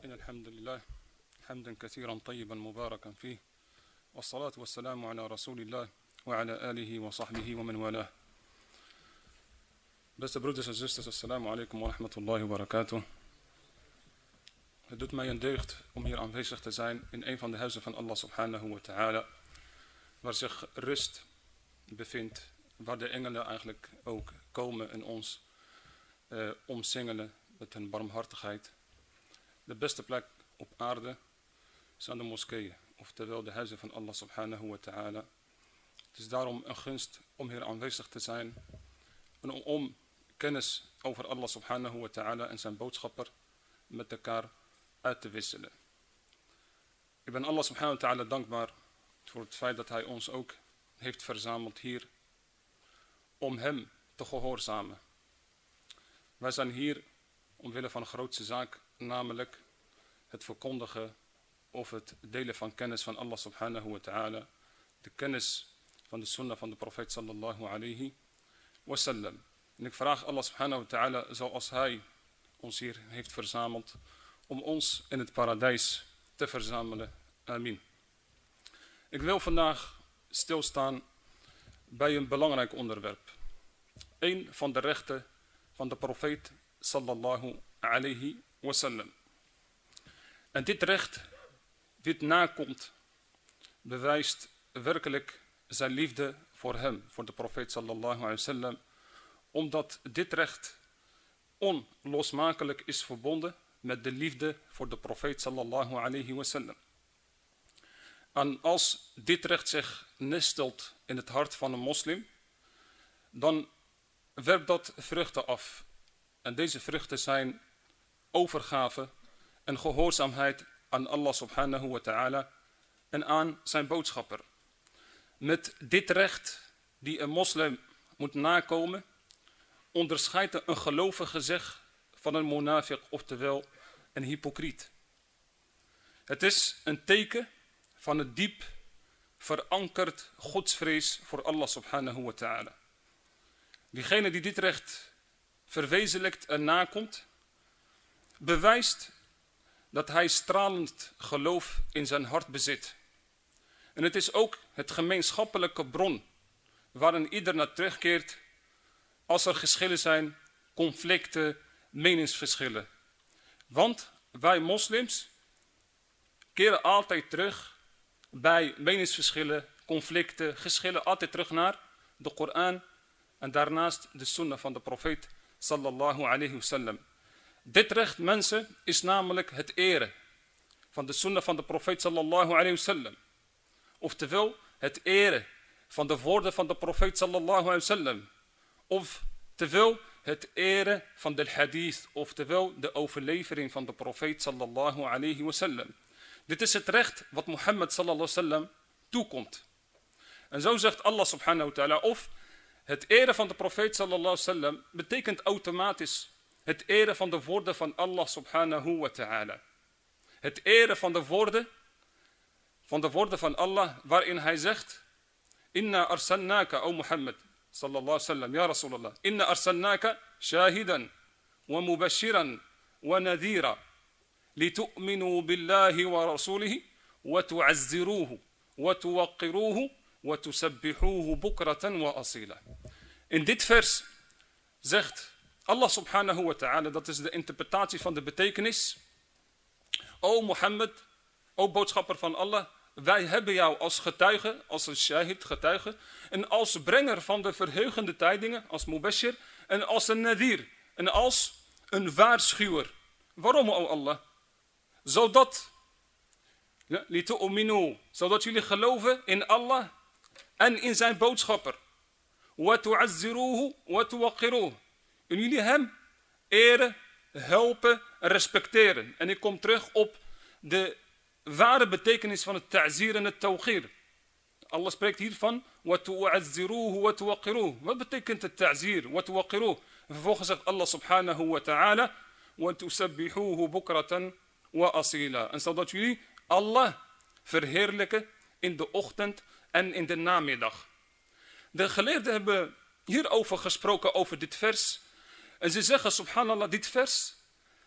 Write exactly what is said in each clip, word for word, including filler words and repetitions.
إن الحمد لله حمدا كثيرا طيبا مباركا فيه والصلاة والسلام على رسول الله وعلى آله وصحبه ومن والاه. Beste broeders en zusters, assalamu alaikum wa rahmatullahi wa barakatuh. Het doet mij een deugd om hier aanwezig te zijn in een van de huizen van Allah subhanahu wa ta'ala, waar zich rust bevindt, waar de engelen eigenlijk ook komen en ons uh, omsingelen met hun barmhartigheid. De beste plek op aarde zijn de moskeeën, oftewel de huizen van Allah subhanahu wa ta'ala. Het is daarom een gunst om hier aanwezig te zijn en om kennis over Allah subhanahu wa ta'ala en zijn boodschapper met elkaar uit te wisselen. Ik ben Allah subhanahu wa ta'ala dankbaar voor het feit dat hij ons ook heeft verzameld hier om hem te gehoorzamen. Wij zijn hier omwille van een grootste zaak, namelijk het verkondigen of het delen van kennis van Allah subhanahu wa ta'ala, de kennis van de sunnah van de profeet sallallahu alayhi wa sallam. En ik vraag Allah subhanahu wa ta'ala, zoals hij ons hier heeft verzameld, om ons in het paradijs te verzamelen. Amin. Ik wil vandaag stilstaan bij een belangrijk onderwerp. Een van de rechten van de profeet sallallahu alayhi wa sallam. En dit recht, wie het nakomt, bewijst werkelijk zijn liefde voor hem, voor de profeet sallallahu alayhi wa sallam, omdat dit recht onlosmakelijk is verbonden met de liefde voor de profeet sallallahu alayhi wa sallam. En als dit recht zich nestelt in het hart van een moslim, dan werpt dat vruchten af. En deze vruchten zijn overgave en gehoorzaamheid aan Allah subhanahu wa ta'ala en aan zijn boodschapper. Met dit recht die een moslim moet nakomen, onderscheidt een gelovige zich van een monafiq, oftewel een hypocriet. Het is een teken van het diep verankerd godsvrees voor Allah subhanahu wa ta'ala. Diegene die dit recht verwezenlijkt en nakomt, bewijst dat hij stralend geloof in zijn hart bezit. En het is ook het gemeenschappelijke bron waarin ieder naar terugkeert als er geschillen zijn, conflicten, meningsverschillen. Want wij moslims keren altijd terug bij meningsverschillen, conflicten, geschillen, altijd terug naar de Koran en daarnaast de sunnah van de profeet sallallahu alayhi wa sallam. Dit recht, mensen, is namelijk het eren van de sunnah van de profeet sallallahu alayhi wa sallam. Oftewel het eren van de woorden van de profeet sallallahu alayhi wa sallam. Oftewel het eren van de hadith, oftewel de overlevering van de profeet sallallahu alayhi wa sallam. Dit is het recht wat Mohammed sallallahu alayhi wa sallam toekomt. En zo zegt Allah subhanahu wa ta'ala, of het eren van de profeet sallallahu alayhi wa sallam betekent automatisch het eren van de woorden van Allah subhanahu wa ta'ala. Het eren van de woorden van de woorden van Allah waarin hij zegt: Inna arsalnaka, o Mohammed sallallahu alayhi wa sallam, ya Rasulallah, Inna arsalnaka shahidan wa mubashiran wa nadhira litu'minu billahi wa rasulihi wa tu'azziruhu wa tuwaqqiruhu wa tusabbihuhu bukratan wa asila. In dit vers zegt Allah subhanahu wa ta'ala, dat is de interpretatie van de betekenis: O Mohammed, o boodschapper van Allah, wij hebben jou als getuige, als een shahid getuige, en als brenger van de verheugende tijdingen, als mubashir, en als een nadir, en als een waarschuwer. Waarom, o Allah? Zodat, litu'minu, zodat jullie geloven in Allah en in zijn boodschapper. Wa tu'azziruhu wa tuwaqqiruhu. En jullie hem eren, helpen en respecteren. En ik kom terug op de ware betekenis van het ta'zir en het tawqir. Allah spreekt hier van wa tu'azziruhu wa tuwaqqiruhu. Wat betekent het ta'zir? Wa tuwaqqiruhu. En vervolgens zegt Allah subhanahu wa ta'ala: wa tusabbihuhu bukratan wa asila. En zodat jullie Allah verheerlijken in de ochtend en in de namiddag. De geleerden hebben hierover gesproken, over dit vers. En ze zeggen, subhanallah, dit vers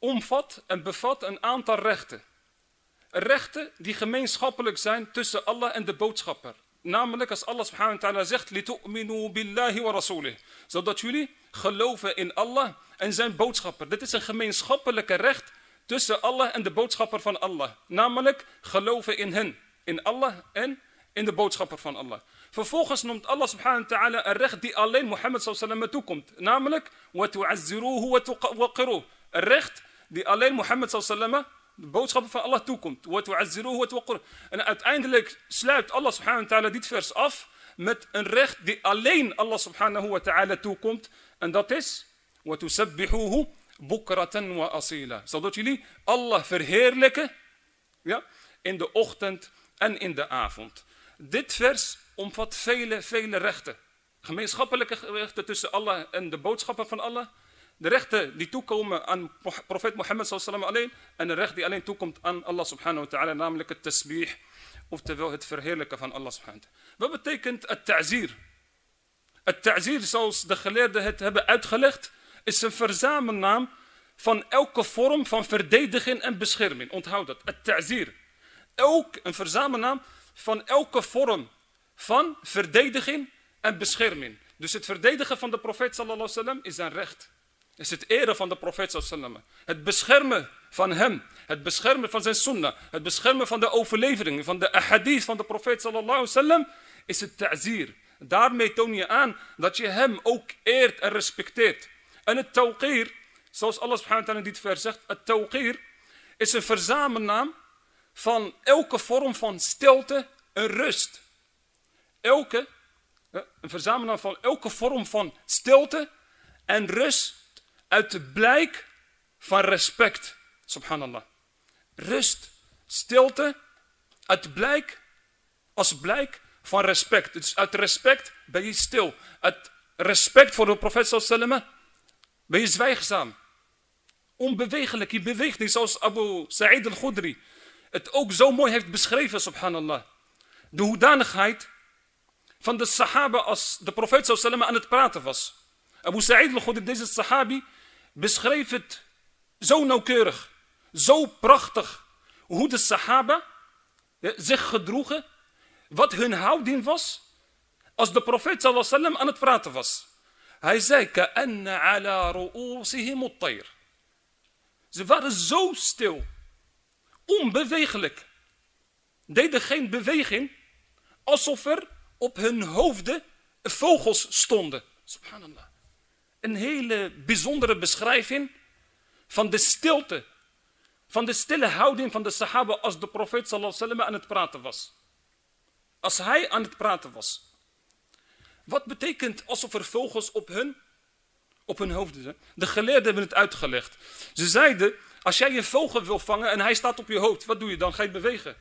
omvat en bevat een aantal rechten. Rechten die gemeenschappelijk zijn tussen Allah en de boodschapper. Namelijk als Allah subhanahu wa ta'ala zegt, litu'minu billahi wa rasulih. Zodat jullie geloven in Allah en zijn boodschapper. Dit is een gemeenschappelijke recht tussen Allah en de boodschapper van Allah. Namelijk geloven in hen. In Allah en in de boodschapper van Allah. Vervolgens noemt Allah subhanahu wa ta'ala een recht die alleen Mohammed sallallahu alaihi wasallam toekomt. Namelijk, wa tu'azziruhu wa tuqawqiruhu. Een recht die alleen Mohammed sallallahu alaihi wasallam, de boodschapper van Allah, toekomt. Wa tu'azziruhu wa tuqawqiruhu. En uiteindelijk sluit Allah subhanahu wa ta'ala dit vers af met een recht die alleen Allah subhanahu wa ta'ala toekomt. En dat is, wa tusabbihuhu bukratan wa asila. Zodat jullie Allah verheerlijken, ja, in de ochtend en in de avond. Dit vers omvat vele, vele rechten. Gemeenschappelijke rechten tussen Allah en de boodschapper van Allah. De rechten die toekomen aan profeet Mohammed sallallahu alaihi wasallam alleen. En de recht die alleen toekomt aan Allah subhanahu wa ta'ala. Namelijk het tasbih. Oftewel het verheerlijken van Allah subhanahu wa ta'ala. Wat betekent het ta'zir? Het ta'zir, zoals de geleerden het hebben uitgelegd, is een verzamelnaam van elke vorm van verdediging en bescherming. Onthoud dat. Het ta'zir. Elk een verzamelnaam van elke vorm van verdediging en bescherming. Dus het verdedigen van de profeet sallallahu alaihi wasallam is een recht. Is het eren van de profeet sallallahu alaihi wasallam. Het beschermen van hem. Het beschermen van zijn sunnah. Het beschermen van de overleveringen, van de ahadith van de profeet sallallahu alaihi wasallam is het ta'zir. Daarmee toon je aan dat je hem ook eert en respecteert. En het tawqir, zoals Allah subhanahu wa ta'ala in dit vers zegt, het tawqir is een verzamelnaam van elke vorm van stilte en rust. Elke, een verzamelnaam van elke vorm van stilte en rust uit de blijk van respect. Subhanallah. Rust, stilte, uit blijk, als blijk van respect. Dus uit respect ben je stil. Uit respect voor de profeet sallallahu alaihi wasallam ben je zwijgzaam. Onbewegelijk, je beweegt niet zoals Abu Sa'id al-Khudri het ook zo mooi heeft beschreven, subhanallah. De hoedanigheid van de sahaba als de profeet sallallahu alaihi wasallam aan het praten was. Abu Sa'id al-Khudri, deze sahabi, beschreef het zo nauwkeurig, zo prachtig, hoe de sahaba zich gedroegen, wat hun houding was, als de profeet sallallahu alaihi wasallam aan het praten was. Hij zei, ka'anna ala ru'usihim at-tayr. Ze waren zo stil, onbewegelijk, deden geen beweging, alsof er op hun hoofden vogels stonden. Subhanallah. Een hele bijzondere beschrijving van de stilte, van de stille houding van de sahaba als de profeet sallallahu alaihi wasallam aan het praten was. Als hij aan het praten was. Wat betekent alsof er vogels op hun, op hun hoofden zijn? De geleerden hebben het uitgelegd. Ze zeiden, als jij een vogel wil vangen en hij staat op je hoofd, wat doe je dan? Ga je bewegen?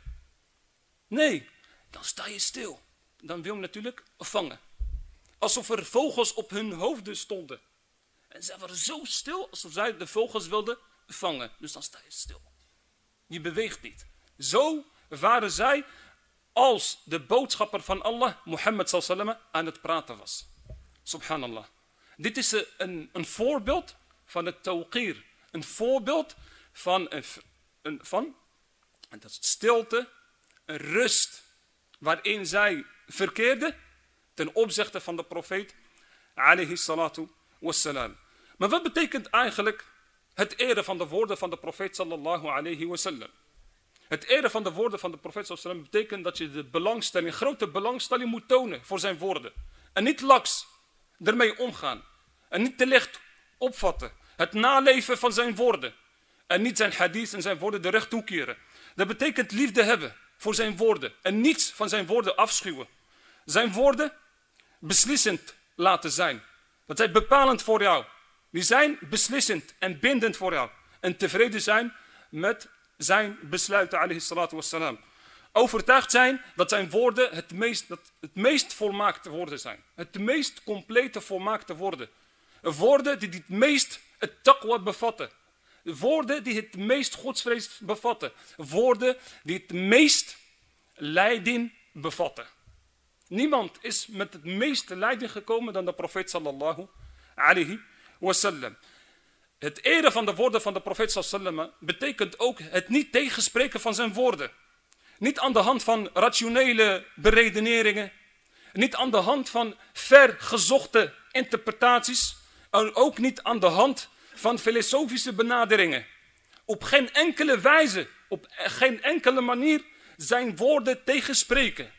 Nee, dan sta je stil. Dan wil je hem natuurlijk vangen. Alsof er vogels op hun hoofden stonden. En zij waren zo stil alsof zij de vogels wilden vangen. Dus dan sta je stil. Je beweegt niet. Zo waren zij als de boodschapper van Allah, Mohammed sallallahu alaihi wasallam, aan het praten was. Subhanallah. Dit is een, een voorbeeld van het tawqir. Een voorbeeld van, een, een, van en dat is stilte, een rust, waarin zij verkeerden ten opzichte van de profeet, alayhi salatu wassalam. Maar wat betekent eigenlijk het eren van de woorden van de profeet sallallahu alayhi wasallam? Het eren van de woorden van de profeet sallallahu alayhi wasallam betekent dat je de belangstelling, grote belangstelling moet tonen voor zijn woorden. En niet laks ermee omgaan. En niet te licht opvatten. Het naleven van zijn woorden. En niet zijn hadith en zijn woorden de recht toekeren. Dat betekent liefde hebben voor zijn woorden. En niets van zijn woorden afschuwen. Zijn woorden beslissend laten zijn. Dat zijn bepalend voor jou. Die zijn beslissend en bindend voor jou. En tevreden zijn met zijn besluiten, alayhi salatu wassalam. Overtuigd zijn dat zijn woorden het meest, dat het meest volmaakte woorden zijn. Het meest complete volmaakte woorden. Woorden die het meest het taqwa bevatten. Woorden die het meest godsvrees bevatten. Woorden die het meest leiding bevatten. Niemand is met het meeste leiding gekomen dan de profeet sallallahu alayhi wasallam. Het eren van de woorden van de profeet sallallahu betekent ook het niet tegenspreken van zijn woorden. Niet aan de hand van rationele beredeneringen. Niet aan de hand van vergezochte interpretaties. En ook niet aan de hand van filosofische benaderingen. Op geen enkele wijze, op geen enkele manier zijn woorden tegenspreken.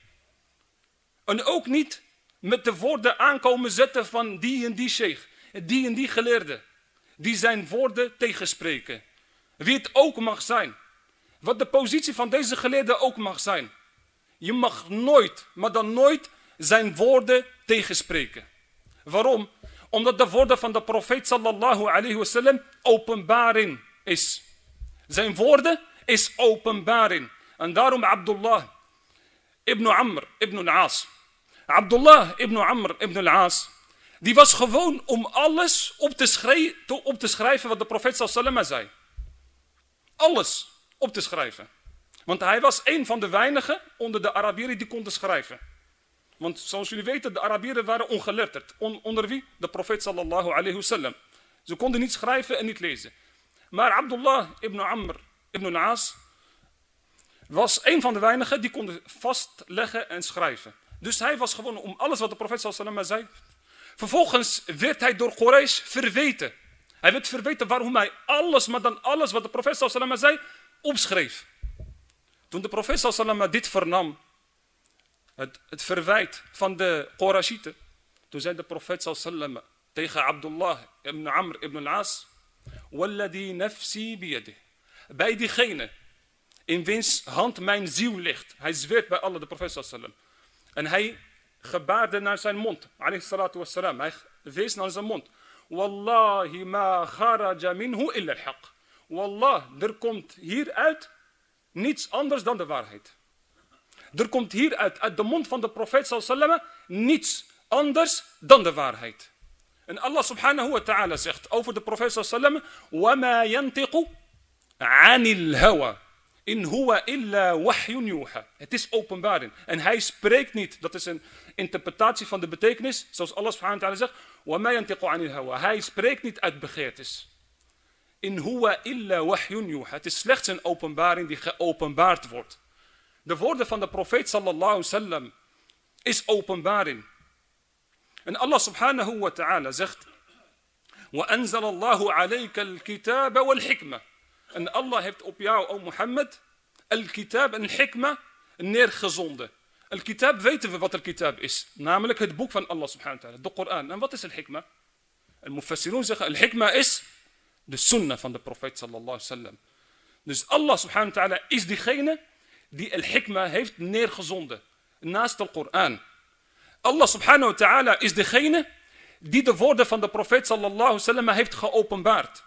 En ook niet met de woorden aankomen zetten van die en die sheikh, die en die geleerde. Die zijn woorden tegenspreken. Wie het ook mag zijn. Wat de positie van deze geleerde ook mag zijn. Je mag nooit, maar dan nooit zijn woorden tegenspreken. Waarom? Omdat de woorden van de profeet sallallahu alayhi wasallam openbaring is. Zijn woorden is openbaring. En daarom Abdullah ibn Amr ibn al-As. Abdullah ibn Amr ibn al-As. Die was gewoon om alles op te, schrij- op te schrijven wat de profeet sallallahu alayhi wasallam zei. Alles op te schrijven. Want hij was een van de weinigen onder de Arabieren die konden schrijven. Want zoals jullie weten, de Arabieren waren ongeletterd. On, onder wie? De profeet sallallahu alayhi wasallam. Ze konden niet schrijven en niet lezen. Maar Abdullah ibn Amr ibn al-As was een van de weinigen die konden vastleggen en schrijven. Dus hij was gewoon om alles wat de profeet sallallahu alayhi wasallam zei. Vervolgens werd hij door Quraysh verweten. Hij werd verweten waarom hij alles, maar dan alles wat de profeet sallallahu alayhi wasallam zei, opschreef. Toen de profeet sallallahu alayhi wasallam dit vernam, het, het verwijt van de Qurashieten, toen zei de profeet sallallahu alayhi wasallam tegen Abdullah ibn Amr ibn al-As, Walladhi nafsi biyadih. Bij diegene in wiens hand mijn ziel ligt. Hij zweert bij Allah, de profeet sallallahu alayhi wasallam. En hij gebaarde naar zijn mond. Alayhi salatu wassalam. Hij wees naar zijn mond. Wallahi ma kharaja minhu illa al-haq. Wallah, er komt hieruit niets anders dan de waarheid. Er komt hieruit, uit de mond van de profeet sallallahu alayhi wasallam, niets anders dan de waarheid. En Allah subhanahu wa ta'ala zegt over de profeet sallallahu alayhi wasallam, وَمَا يَنْتِقُ عَنِ الْهَوَى in huwa illa wahyun yuha. Het is openbaring. En hij spreekt niet. Dat is een interpretatie van de betekenis. Zoals Allah subhanahu wa ta'ala zegt. وَمَا يَنْتِقُ عَنِ الْهَوَى. Hij spreekt niet uit begeertes. In huwa illa wahyun yuha. Het is slechts een openbaring die geopenbaard wordt. De woorden van de profeet sallallahu alayhi wasallam is openbaring. En Allah subhanahu wa ta'ala zegt. وَأَنزَلَ اللَّهُ عَلَيْكَ الْكِتَابَ وَالْحِكْمَةِ. En Allah heeft op jou, o Mohammed, al-kitab en al-hikma neergezonden. Al-kitab weten we wat al-kitab is. Namelijk het boek van Allah subhanahu wa ta'ala, de Koran. En wat is al-hikma? Al-mufassirun zeggen, al-hikma is de sunnah van de profeet sallallahu alayhi wa sallam. Dus Allah subhanahu wa ta'ala is diegene die al-hikma heeft neergezonden. Naast de Koran. Allah subhanahu wa ta'ala is degene die de woorden van de profeet sallallahu alayhi wa sallam heeft geopenbaard.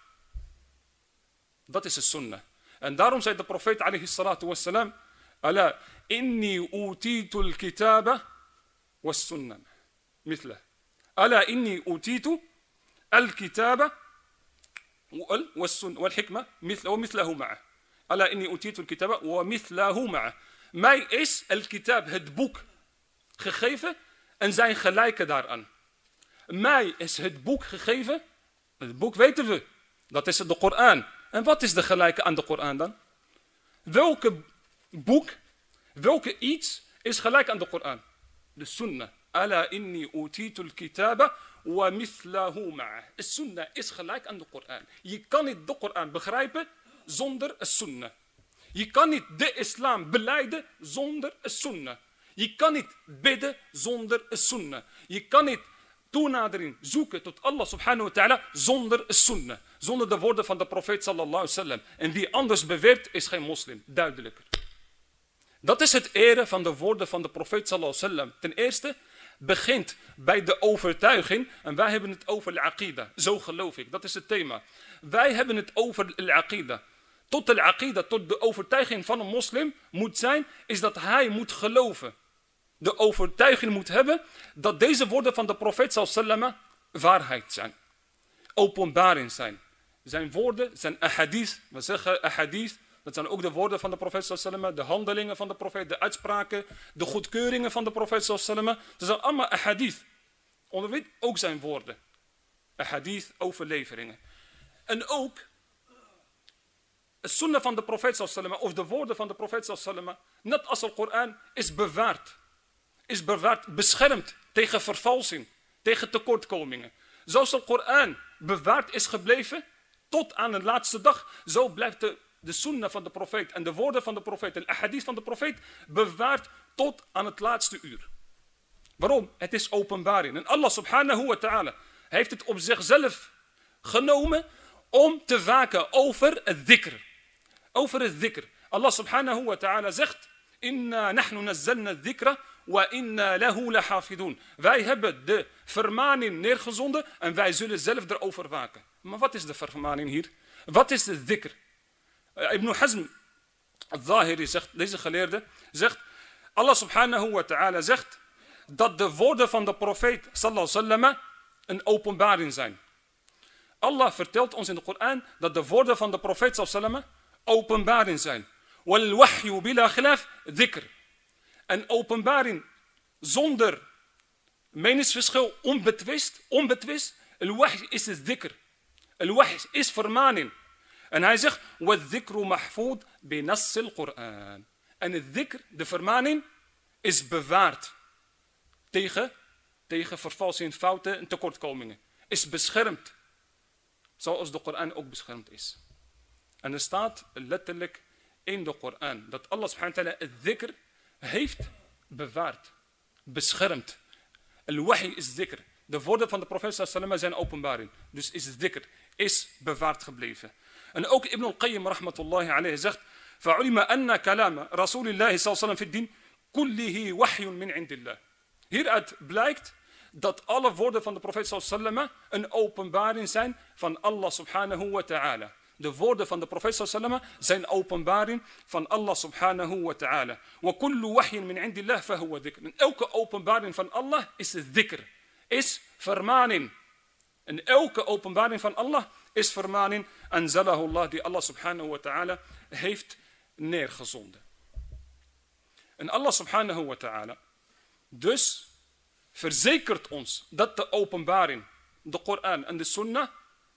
Dat is de sunnah. En daarom zei de profeet alayhi salatu wassalam, Ala inni utitu al-kitaba was sunnah. Mithla. Ala inni utitu al-kitaba wal-hikma wa mithlahu ma'a. Ala inni utitu al-kitaba wa mithlahu ma'a. Mij is al-kitab, het boek, gegeven en zijn gelijke daaraan. Mij is het boek gegeven. Het boek weten we. Dat is de Koran. En wat is de gelijke aan de Koran dan? Welke boek, welke iets is gelijk aan de Koran? De sunnah. Ala inni utitu al-kitaba wa mithlahu ma'a. De sunnah is gelijk aan de Koran. Je kan niet de Koran begrijpen zonder de sunnah. Je kan niet de islam belijden zonder de sunnah. Je kan niet bidden zonder de sunnah. Je kan niet toenadering zoeken tot Allah subhanahu wa ta'ala zonder sunnah. Zonder de woorden van de profeet sallallahu alayhi wa sallam. En wie anders beweert is geen moslim. Duidelijker. Dat is het eren van de woorden van de profeet sallallahu alayhi wa sallam. Ten eerste begint bij de overtuiging. En wij hebben het over al-aqida. Zo geloof ik. Dat is het thema. Wij hebben het over al-aqida. Tot de aqida, tot de overtuiging van een moslim moet zijn, is dat hij moet geloven. De overtuiging moet hebben dat deze woorden van de profeet sallallahu alayhi wa sallam waarheid zijn. Openbaring zijn. Zijn woorden zijn ahadith. We zeggen ahadith. Dat zijn ook de woorden van de profeet sallallahu alayhi wa sallam. De handelingen van de profeet. De uitspraken. De goedkeuringen van de profeet sallallahu alayhi wa sallam. Dat zijn allemaal ahadith. Onder wie ook zijn woorden. Ahadith, overleveringen. En ook de sunnah van de profeet sallallahu alaihi wasallam, of de woorden van de profeet sallallahu alaihi wasallam, net als de Koran, is bewaard. Is bewaard, beschermd tegen vervalsing, tegen tekortkomingen. Zoals de Koran bewaard is gebleven tot aan de laatste dag, zo blijft de, de sunnah van de profeet en de woorden van de profeet en de ahadith van de profeet bewaard tot aan het laatste uur. Waarom? Het is openbaring. En Allah subhanahu wa ta'ala heeft het op zichzelf genomen om te waken over het dhikr. Over het dhikr. Allah subhanahu wa ta'ala zegt: Inna nahnu nazzalna dhikra wa inna lahu lahafidun. Wij hebben de vermaning neergezonden en wij zullen zelf erover waken. Maar wat is de vermaning hier? Wat is de dhikr? Uh, Ibn Hazm al-Zahiri zegt, deze geleerde, zegt, Allah subhanahu wa ta'ala zegt dat de woorden van de profeet sallallahu alaihi wasallam een openbaring zijn. Allah vertelt ons in de Koran dat de woorden van de profeet sallallahu alaihi wasallam openbaring zijn. Wal wahyu bila khilaf dhikr. Een openbaring zonder meningsverschil, onbetwist, onbetwist. Al-wahy is het dhikr. Al-wahy is vermaning. En hij zegt: وَالذِّكْرُ مَحْفُوظ بِنَصِّ الْقُرْآن. En het dhikr, de vermaning, is bewaard tegen, tegen vervalsing, fouten en tekortkomingen. Is beschermd. Zoals de Koran ook beschermd is. En er staat letterlijk in de Koran dat Allah subhanahu wa ta'ala het dhikr heeft bewaard. Beschermd. Al-wahy is dhikr. De woorden van de profeet sallallahu alaihi wasallam zijn openbaring. Dus is het dhikr. Is bewaard gebleven. En ook Ibn al-Qayyim rahmatullahi alayhi zegt: فَعُلِمَ أَنَّ كَلَامَ رَسُولِ اللَّهِ صلى الله عليه وسلم في الدين كُلِّهِ وَحْيٌ مِنْ عِنْدِ اللَّهِ. Hieruit blijkt dat alle woorden van de profeet sallallahu alaihi wasallam een openbaring zijn van Allah subhanahu wa ta'ala. De woorden van de profeet sallallahu alaihi wasallam zijn openbaring van Allah subhanahu wa ta'ala. وَكُلُّ وَحْيٍ مِنْ عِنْدِ اللَّهِ فَهُوَ ذِكْرٌ. En elke openbaring van Allah is dhikr. Is vermaning. En elke openbaring van Allah is vermaning anzalahullah, die Allah subhanahu wa ta'ala heeft neergezonden. En Allah subhanahu wa ta'ala dus verzekert ons dat de openbaring, de Koran en de Sunnah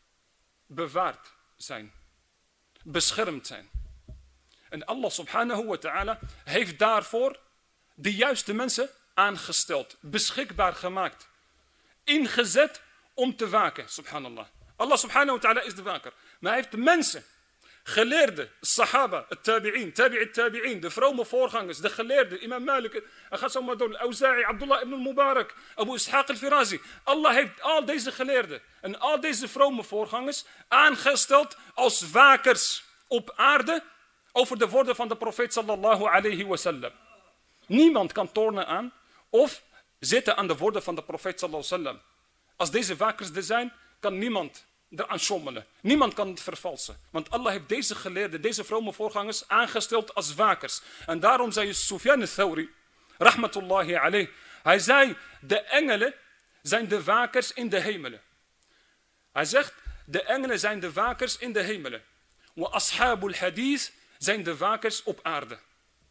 bewaard zijn. Beschermd zijn. En Allah subhanahu wa ta'ala heeft daarvoor de juiste mensen aangesteld. Beschikbaar gemaakt. Ingezet om te waken, subhanallah. Allah subhanahu wa ta'ala is de waker. Maar hij heeft de mensen, geleerden, sahaba, het tabi'in, tabi'it tabi'in, de vrome voorgangers, de geleerden, imam Malik, hij gaat zo maar door, Auza'i, Abdullah ibn Mubarak, Abu Ishaq al-Firazi. Allah heeft al deze geleerden en al deze vrome voorgangers aangesteld als wakers op aarde over de woorden van de profeet sallallahu alayhi wa sallam. Niemand kan tornen aan of zitten aan de woorden van de profeet sallallahu alayhi wa sallam. Als deze wakers er zijn, kan niemand eraan schommelen. Niemand kan het vervalsen. Want Allah heeft deze geleerden, deze vrome voorgangers aangesteld als wakers. En daarom zei Sufyan al-Thawri, rahmatullahi alayh, hij zei, de engelen zijn de wakers in de hemelen. Hij zegt, de engelen zijn de wakers in de hemelen. Wa ashabul hadith zijn de wakers op aarde.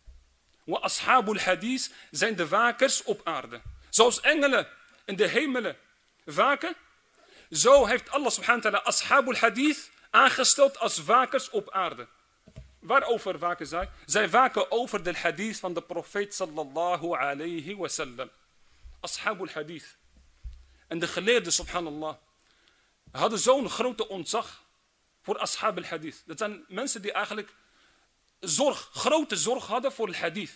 Wa ashabul hadith zijn de wakers op aarde. Zoals engelen in de hemelen waken, zo heeft Allah subhanahu wa ta'ala ashabul hadith aangesteld als wakers op aarde. Waarover waken zij? Zij waken over de hadith van de profeet sallallahu alayhi wa sallam. Ashabul hadith. En de geleerden, subhanallah, hadden zo'n grote ontzag voor ashabul hadith. Dat zijn mensen die eigenlijk zorg, grote zorg hadden voor de hadith.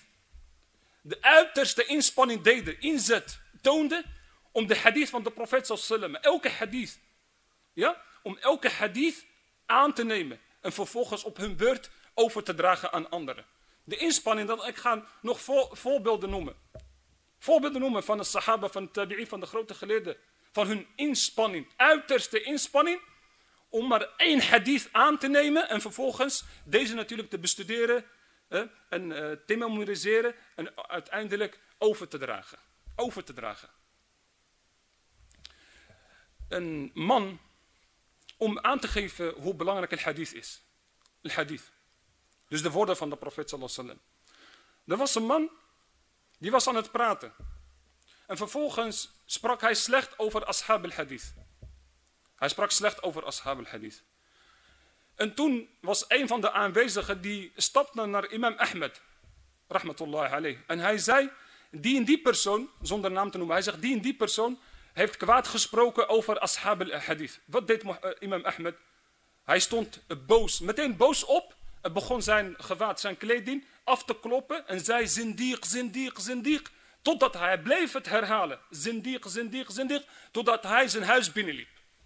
De uiterste inspanning deden, inzet, toonden om de hadith van de profeet sallallahu alayhi wa sallam, elke hadith, ja, om elke hadith aan te nemen en vervolgens op hun beurt over te dragen aan anderen. De inspanning, dat ik ga nog vo, voorbeelden noemen. Voorbeelden noemen van de sahaba, van de tabi'i, van de grote geleerden, van hun inspanning, uiterste inspanning, om maar één hadith aan te nemen en vervolgens deze natuurlijk te bestuderen eh, en uh, te memoriseren en uiteindelijk over te dragen. Over te dragen. Een man, om aan te geven hoe belangrijk het hadith is. Het hadith. Dus de woorden van de profeet sallallahu alaihi wasallam. Er was een man, die was aan het praten. En vervolgens sprak hij slecht over ashab al-hadith. Hij sprak slecht over ashab al-hadith. En toen was een van de aanwezigen die stapte naar imam Ahmed, rahmatullahi alayh. En hij zei, die en die persoon, zonder naam te noemen, hij zegt, die en die persoon heeft kwaad gesproken over ashab al-hadith. Wat deed uh, imam Ahmed? Hij stond boos, meteen boos op en begon zijn gewaad, zijn kleding af te kloppen en zei zindiq, zindiq, zindiq. Totdat hij bleef het herhalen. Zindiq, zindiq, zindiq. Totdat hij zijn huis binnenliep.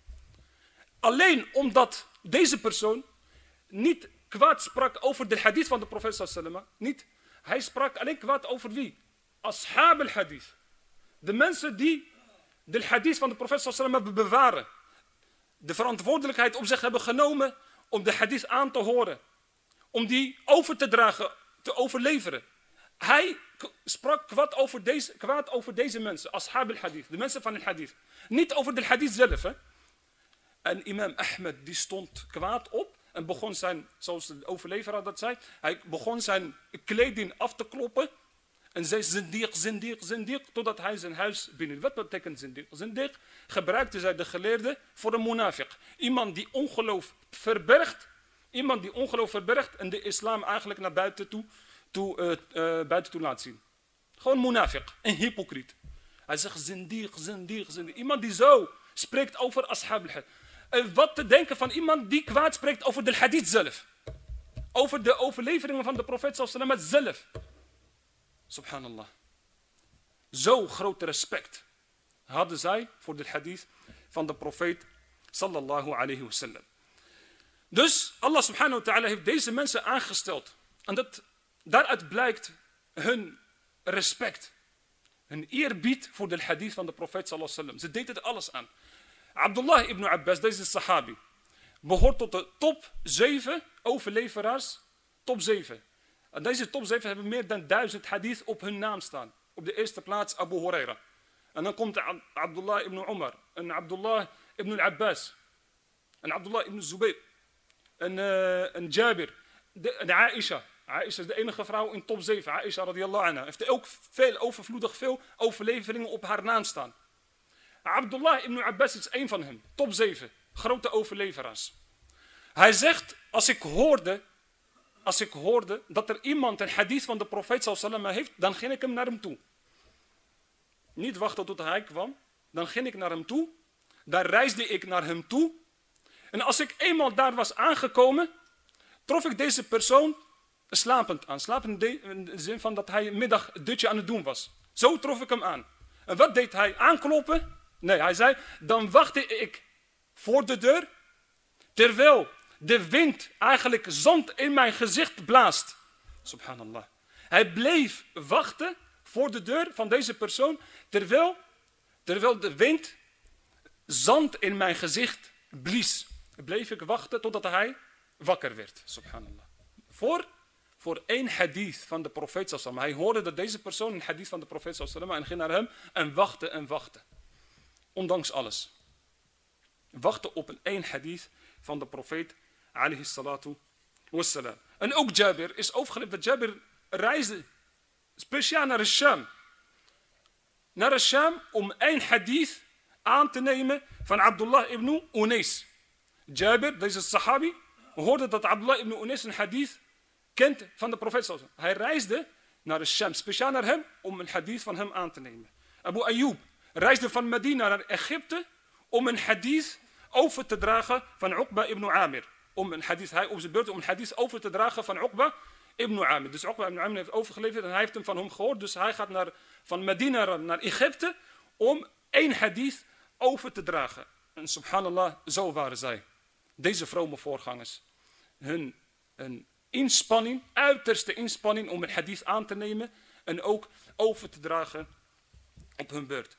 Alleen omdat deze persoon niet kwaad sprak over de hadith van de profeet sallallahu alaihi wasallam. Niet. Hij sprak alleen kwaad over wie? Ashab al-hadith. De mensen die de hadith van de profeet sallallahu alaihi wasallam bewaren. De verantwoordelijkheid op zich hebben genomen om de hadith aan te horen. Om die over te dragen, te overleveren. Hij sprak kwaad over deze, kwaad over deze mensen, ashab al-hadith, de mensen van het hadith. Niet over de hadith zelf. Hè? En imam Ahmed die stond kwaad op en begon zijn, zoals de overleveraar dat zei, hij begon zijn kleding af te kloppen. En zei zindiq, zindiq, zindiq, totdat hij zijn huis binnen. Wat betekent zindiq? Zindiq gebruikte zij de geleerden voor een munafiq. Iemand die ongeloof verbergt, iemand die ongeloof verbergt en de islam eigenlijk naar buiten toe, toe, uh, uh, buiten toe laat zien. Gewoon munafiq, een hypocriet. Hij zegt zindiq, zindiq, zindiq. Iemand die zo spreekt over ashab al-hadith. En wat te denken van iemand die kwaad spreekt over de hadith zelf. Over de overleveringen van de profeet sallallahu alaihi wasallam zelf. Subhanallah. Zo groot respect hadden zij voor de hadith van de profeet sallallahu alayhi wasallam. Dus Allah subhanahu wa ta'ala heeft deze mensen aangesteld. En dat, daaruit blijkt hun respect. Hun eerbied voor de hadith van de profeet sallallahu alayhi wasallam. Ze deden er alles aan. Abdullah ibn Abbas, deze sahabi, behoort tot de top zeven overleveraars. Top zeven. En deze top zeven hebben meer dan duizend hadith op hun naam staan. Op de eerste plaats Abu Huraira. En dan komt Abdullah ibn Umar. En Abdullah ibn al-Abbas. En Abdullah ibn Zubayr. En, uh, en Jabir. De, en Aisha. Aisha is de enige vrouw in top zeven. Aisha radiyallahu anha. Heeft ook veel, overvloedig veel overleveringen op haar naam staan. Abdullah ibn Abbas is één van hen. Top zeven. Grote overleveraars. Hij zegt, als ik hoorde... Als ik hoorde dat er iemand een hadith van de profeet sallallahu alaihi wasallam heeft, dan ging ik hem naar hem toe. Niet wachten tot hij kwam. Dan ging ik naar hem toe. Daar reisde ik naar hem toe. En als ik eenmaal daar was aangekomen, trof ik deze persoon slapend aan. Slapend in de zin van dat hij een middag een dutje aan het doen was. Zo trof ik hem aan. En wat deed hij? Aankloppen? Nee, hij zei, dan wachtte ik voor de deur, terwijl de wind eigenlijk zand in mijn gezicht blaast. Subhanallah. Hij bleef wachten voor de deur van deze persoon, terwijl, terwijl de wind zand in mijn gezicht blies. Bleef ik wachten totdat hij wakker werd. Subhanallah. Voor, voor één hadith van de profeet sallallahu alaihi wasallam. Hij hoorde dat deze persoon een hadith van de profeet sallallahu alaihi wasallam en ging naar hem en wachtte en wachtte. Ondanks alles. Wachten op een één hadith van de profeet alayhi salatu wassalam. En ook Jabir is overgeleverd dat Jabir reisde speciaal naar Sham. Naar Sham om één hadith aan te nemen van Abdullah ibn Unais. Jabir, deze sahabi, hoorde dat Abdullah ibn Unais een hadith kent van de profeet sallallahu alaihi wasallam. Hij reisde naar Sham, speciaal naar hem, om een hadith van hem aan te nemen. Abu Ayyub reisde van Medina naar Egypte om een hadith over te dragen van Uqba ibn Amir. Om een hadith, hij op zijn beurt om een hadith over te dragen van Uqba ibn Amir. Dus Uqba ibn Amir heeft overgeleverd en hij heeft hem van hem gehoord. Dus hij gaat naar, van Medina naar Egypte om één hadith over te dragen. En subhanallah, zo waren zij. Deze vrome voorgangers. Hun een inspanning, uiterste inspanning om een hadith aan te nemen en ook over te dragen op hun beurt.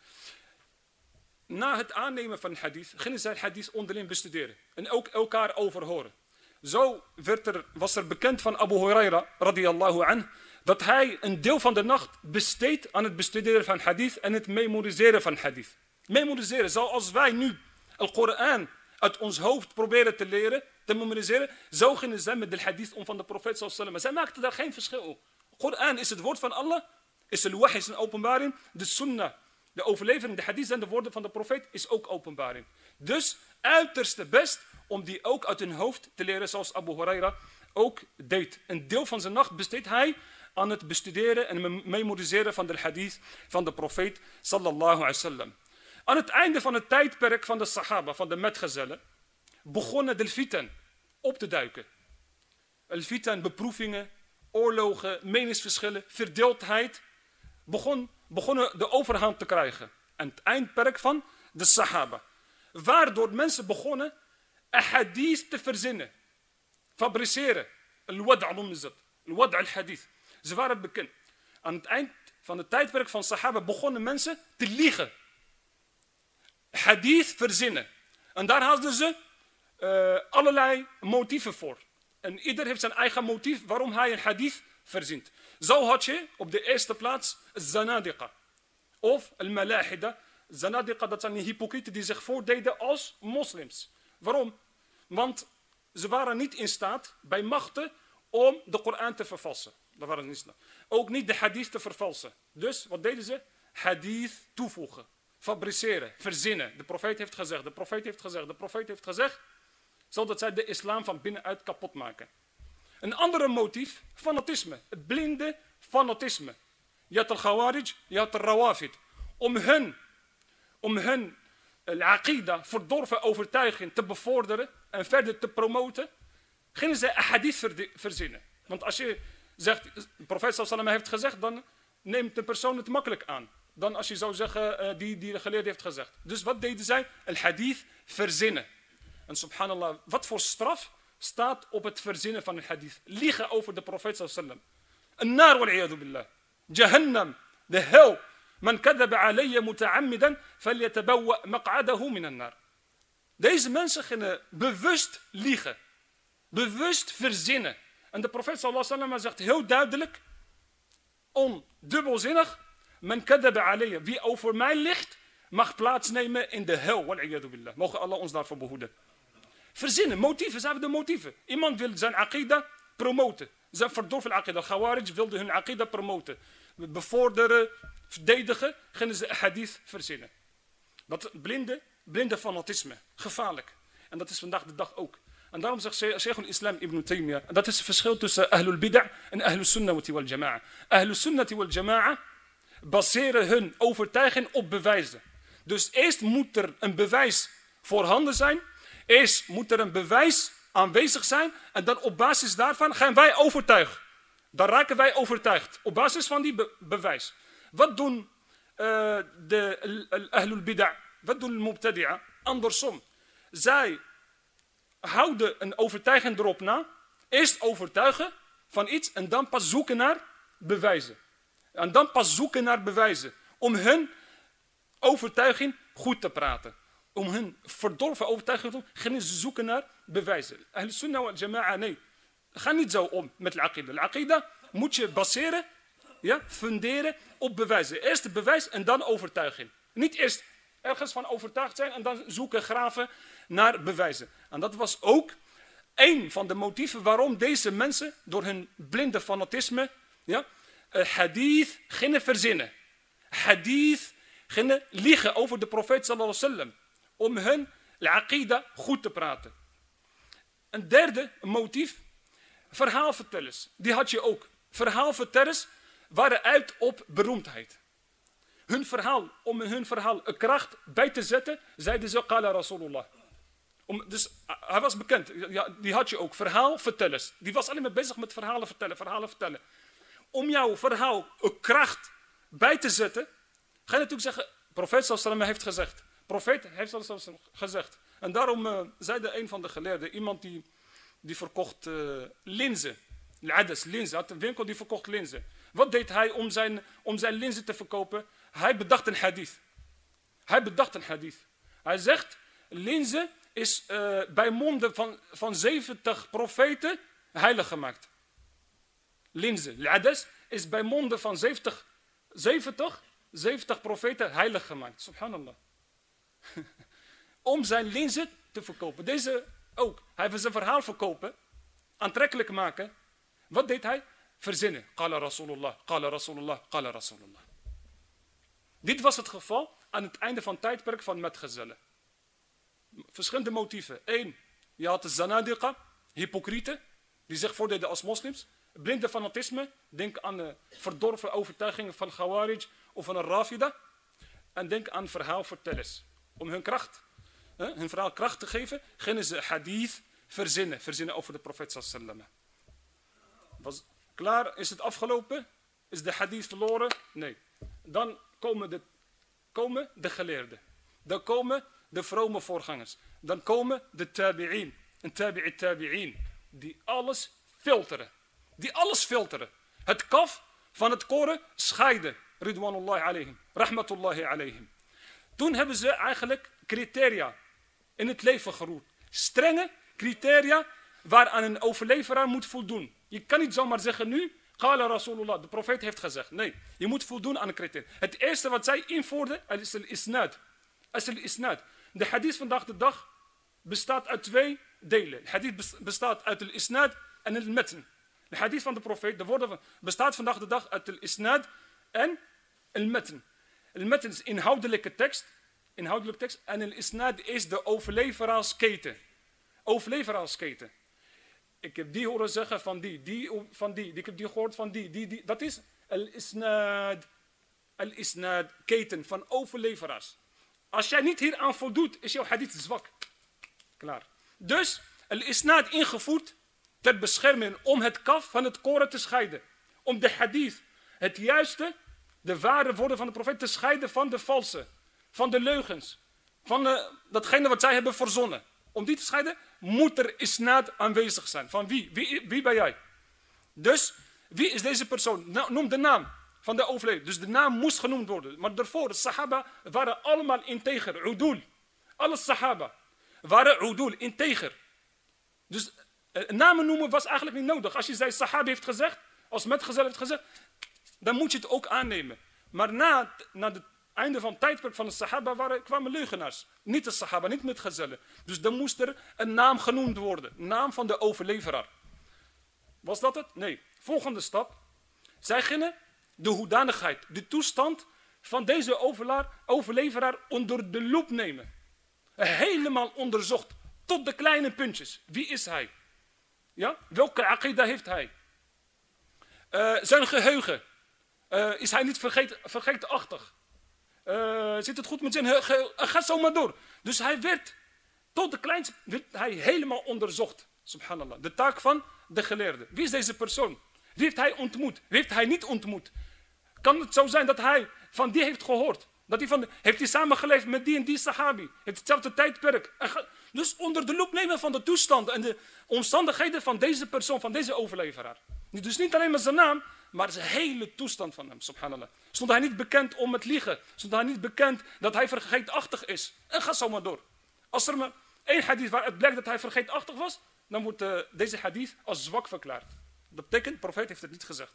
Na het aannemen van een hadith gingen zij het hadith onderling bestuderen en ook elkaar overhoren. Zo werd er, was er bekend van Abu Huraira radiyallahu anh dat hij een deel van de nacht besteedt aan het bestuderen van hadith en het memoriseren van hadith. Memoriseren, zoals wij nu de Koran uit ons hoofd proberen te leren, te memoriseren, zo gingen zij met de hadith om van de profeet sallallahu alaihi wasallam. Zij maakten daar geen verschil op. Koran is het woord van Allah, is de wahy, is een openbaring, de sunnah. De overlevering, de hadith en de woorden van de profeet is ook openbaring. Dus uiterste best om die ook uit hun hoofd te leren, zoals Abu Huraira ook deed. Een deel van zijn nacht besteedt hij aan het bestuderen en memoriseren van de hadith van de profeet sallallahu alaihi wasallam. Aan het einde van het tijdperk van de sahaba, van de metgezellen, begonnen de fitan op te duiken. De fitan, beproevingen, oorlogen, meningsverschillen, verdeeldheid, begon, begonnen de overhand te krijgen. Aan het eindperk van de sahaba. Waardoor mensen begonnen een hadith te verzinnen. Fabriceren. Al-wad' noemen ze dat. Al-wad' al-hadith. Ze waren bekend. Aan het eind van het tijdperk van sahaba begonnen mensen te liegen. Hadith verzinnen. En daar hadden ze uh, allerlei motieven voor. En ieder heeft zijn eigen motief waarom hij een hadith verzint. Zo had je op de eerste plaats Zanadiqa. Of al-Malahida. Zanadiqa, dat zijn die hypocrieten die zich voordeden als moslims. Waarom? Want ze waren niet in staat bij machten om de Koran te vervalsen. Dat waren ze niet in staat. Ook niet de hadith te vervalsen. Dus wat deden ze? Hadith toevoegen. Fabriceren, verzinnen. De profeet heeft gezegd, de profeet heeft gezegd, de profeet heeft gezegd. Zodat zij de islam van binnenuit kapot maken. Een andere motief, fanatisme. Het blinde fanatisme. Je had al-Khawarij, je had al-Rawafid. Om hun, om hun al-Aqida, verdorven overtuiging te bevorderen en verder te promoten, gingen ze een hadith verzinnen. Want als je zegt, de profeet sallallahu heeft gezegd, dan neemt de persoon het makkelijk aan. Dan als je zou zeggen, uh, die, die de geleerde heeft gezegd. Dus wat deden zij? Al-hadith verzinnen. En subhanallah, wat voor straf staat op het verzinnen van een hadith? Liegen over de profeet sallallahu. An-nar wal-iyadu billah. Jahannam, de hel. Man kadaba alayya muta'ammidan falyatabawwa maq'adahu min an-nar. Deze mensen gingen bewust liegen. Bewust verzinnen. En de profeet sallallahu alaihi wasallam zegt heel duidelijk, ondubbelzinnig, man kadaba alayya, wie over mij ligt, mag plaatsnemen in de hel. Wal-iyadu billah. Mogen Allah ons daarvoor behoeden. Verzinnen, motieven, zijn de motieven. Iemand wil zijn aqida promoten. Zijn verdorven aqida. Khawarij wilde hun aqida promoten. Bevorderen, verdedigen, gingen ze hadith verzinnen. Dat blinde, blinde fanatisme. Gevaarlijk. En dat is vandaag de dag ook. En daarom zegt Sheikh al-Islam Ibn Taymiyyah, dat is het verschil tussen Ahlul Bid'ah en Ahlul Sunnati wal Jama'a. Ahlul Sunnati wal Jama'a baseren hun overtuiging op bewijzen. Dus eerst moet er een bewijs voorhanden zijn. Eerst moet er een bewijs aanwezig zijn. En dan op basis daarvan gaan wij overtuigen. Dan raken wij overtuigd. Op basis van die be bewijs. Wat doen uh, de Ahlul Bid'ah? Wat doen de Mubtadi'a? Andersom. Zij houden een overtuiging erop na. Eerst overtuigen van iets en dan pas zoeken naar bewijzen. En dan pas zoeken naar bewijzen. Om hun overtuiging goed te praten. Om hun verdorven overtuiging te doen, gaan ze zoeken naar bewijzen. Ahl Sunnah wal Jama'a, nee. Ga niet zo om met de aqida. De aqida moet je baseren, ja, funderen op bewijzen. Eerst het bewijs en dan overtuiging. Niet eerst ergens van overtuigd zijn en dan zoeken, graven naar bewijzen. En dat was ook een van de motieven waarom deze mensen door hun blinde fanatisme, ja, hadith gingen verzinnen. Hadith gingen liegen over de profeet sallallahu alaihi wasallam. Om hun aqida goed te praten. Een derde motief, verhaalvertellers. Die had je ook. Verhaalvertellers waren uit op beroemdheid. Hun verhaal, om hun verhaal een kracht bij te zetten, zeiden ze, qala Rasulullah. Om, dus hij was bekend, ja, die had je ook, verhaalvertellers. Die was alleen maar bezig met verhalen vertellen, verhalen vertellen. Om jouw verhaal een kracht bij te zetten, ga je natuurlijk zeggen, profeet sallallahu alaihi wasallam heeft gezegd. Profeet heeft sallallahu alaihi wasallam gezegd. En daarom uh, zeide een van de geleerden, iemand die, die verkocht uh, linzen. Al-Adas, linzen, had een winkel die verkocht linzen. Wat deed hij om zijn, om zijn linzen te verkopen? Hij bedacht een hadith. Hij bedacht een hadith. Hij zegt, linzen is uh, bij monden van, van zeventig profeten heilig gemaakt. Linzen, al-Adas, is bij monden van zeventig, zeventig, zeventig profeten heilig gemaakt. Subhanallah. Om zijn linzen te verkopen. Deze ook. Hij wil zijn verhaal verkopen. Aantrekkelijk maken. Wat deed hij? Verzinnen. Qala Rasulullah, qala Rasulullah, qala Rasulullah. Dit was het geval aan het einde van het tijdperk van metgezellen. Verschillende motieven. Eén, Je had de zanadiqa, hypocrieten, die zich voordeden als moslims. Blinde fanatisme, denk aan de verdorven overtuigingen van Khawarij of van een Rafida. En denk aan verhaalvertellers. Om hun kracht, hè, hun verhaal kracht te geven, gingen ze hadith verzinnen. Verzinnen over de profeet sallallahu alaihi wasallam. Was klaar? Is het afgelopen? Is de hadith verloren? Nee. Dan komen de, komen de geleerden. Dan komen de vrome voorgangers. Dan komen de tabi'in. En tabi'i tabi'in. Die alles filteren. Die alles filteren. Het kaf van het koren scheiden. Ridwanullahi alayhim. Rahmatullahi alayhim. Toen hebben ze eigenlijk criteria in het leven geroerd. Strenge criteria waaraan een overleveraar moet voldoen. Je kan niet zomaar zeggen nu, Qala Rasulullah, de profeet heeft gezegd. Nee, je moet voldoen aan een criteria. Het eerste wat zij invoerden, is al isnad. Is al isnad. De hadith vandaag de dag bestaat uit twee delen. De hadith bestaat uit al isnad en al matn. De hadith van de profeet, de woorden van, bestaat vandaag de dag uit al isnad en al matn. Al matn is inhoudelijke tekst, inhoudelijke tekst en al isnad is de overleverarsketen. Overleverarsketen. Ik heb die horen zeggen van die, die van die, ik heb die gehoord van die, die, die. Dat is al-isnad, al-isnad, keten van overleveraars. Als jij niet hieraan voldoet, is jouw hadith zwak. Klaar. Dus, al-isnad ingevoerd ter bescherming om het kaf van het koren te scheiden. Om de hadith, het juiste, de ware woorden van de profeet te scheiden van de valse, van de leugens, van de, datgene wat zij hebben verzonnen. Om die te scheiden, moet er isnad aanwezig zijn. Van wie? Wie, wie ben jij? Dus, wie is deze persoon? Nou, noem de naam van de overleden. Dus de naam moest genoemd worden. Maar daarvoor, de sahaba waren allemaal integer. Udul. Alle sahaba waren udul, integer. Dus eh, namen noemen was eigenlijk niet nodig. Als je zei sahabi heeft gezegd, als metgezel heeft gezegd, dan moet je het ook aannemen. Maar na, na het einde van het tijdperk van de sahaba waren, kwamen leugenaars. Niet de sahaba, niet metgezellen. Dus dan moest er een naam genoemd worden. Naam van de overleveraar. Was dat het? Nee. Volgende stap. Zij gingen de hoedanigheid, de toestand van deze overleveraar onder de loep nemen. Helemaal onderzocht. Tot de kleine puntjes. Wie is hij? Ja? Welke aqida heeft hij? Uh, zijn geheugen. Uh, is hij niet vergeet, vergeetachtig? Uh, zit het goed met zijn geheugen? Uh, ga zo maar door. Dus hij werd tot de kleinste, werd hij helemaal onderzocht. Subhanallah. De taak van de geleerde. Wie is deze persoon? Wie heeft hij ontmoet? Wie heeft hij niet ontmoet? Kan het zo zijn dat hij van die heeft gehoord? Dat hij van de, heeft hij samengeleefd met die en die sahabi? Heeft hetzelfde tijdperk? Dus onder de loep nemen van de toestand en de omstandigheden van deze persoon, van deze overleveraar. Dus niet alleen maar zijn naam, maar zijn hele toestand van hem, subhanallah. Stond hij niet bekend om het liegen? Stond hij niet bekend dat hij vergeetachtig is? En ga zo maar door. Als er maar één hadith waar het blijkt dat hij vergeetachtig was, dan wordt uh, deze hadith als zwak verklaard. Dat betekent, de profeet heeft het niet gezegd.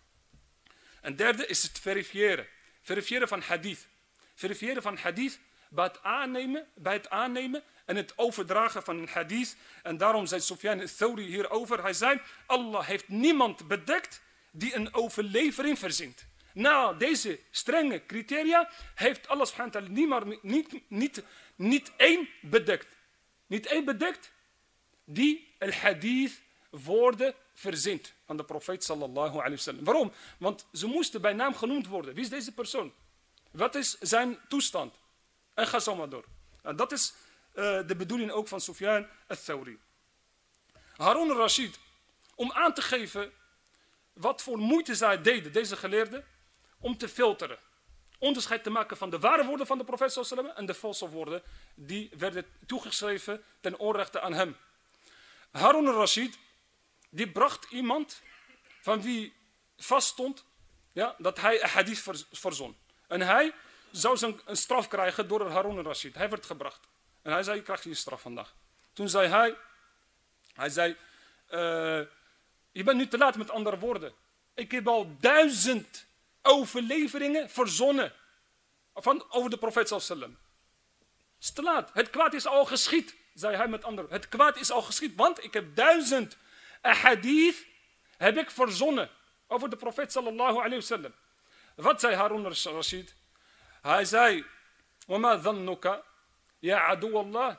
En derde is het verifiëren. Verifiëren van hadith. Verifiëren van hadith bij het aannemen, bij het aannemen en het overdragen van een hadith. En daarom zei Sufyan al-Thawri hierover. Hij zei, Allah heeft niemand bedekt die een overlevering verzint. Na deze strenge criteria heeft Allah subhanahu wa ta'ala niet, niet, niet, niet één bedekt. Niet één bedekt die al-hadith woorden verzint van de profeet sallallahu alayhi wa sallam. Waarom? Want ze moesten bij naam genoemd worden. Wie is deze persoon? Wat is zijn toestand? En ga zo maar door. En dat is uh, de bedoeling ook van Sufyan al-Thawri. Harun al-Rashid, om aan te geven wat voor moeite zij deden, deze geleerden, om te filteren. Onderscheid te maken van de ware woorden van de profeet sallallahu alayhi wa sallam en de valse woorden die werden toegeschreven ten onrechte aan hem. Harun al-Rashid, die bracht iemand van wie vaststond ja, dat hij een hadith verzon. En hij zou zijn een straf krijgen door Harun al-Rashid. Hij werd gebracht. En hij zei, je krijgt je straf vandaag. Toen zei hij, hij zei, uh, je bent nu te laat met andere woorden. Ik heb al duizend overleveringen verzonnen van, over de profeet sallallahu alayhi wa sallam. Het is te laat. Het kwaad is al geschied, zei hij met anderen. Het kwaad is al geschied, want ik heb duizend hadith heb ik verzonnen over de profeet sallallahu alayhi wa sallam. Wat zei Harun al-Rashid? Hij zei, وَمَا ظَنُّكَ يَا عَدُوَ اللَّهِ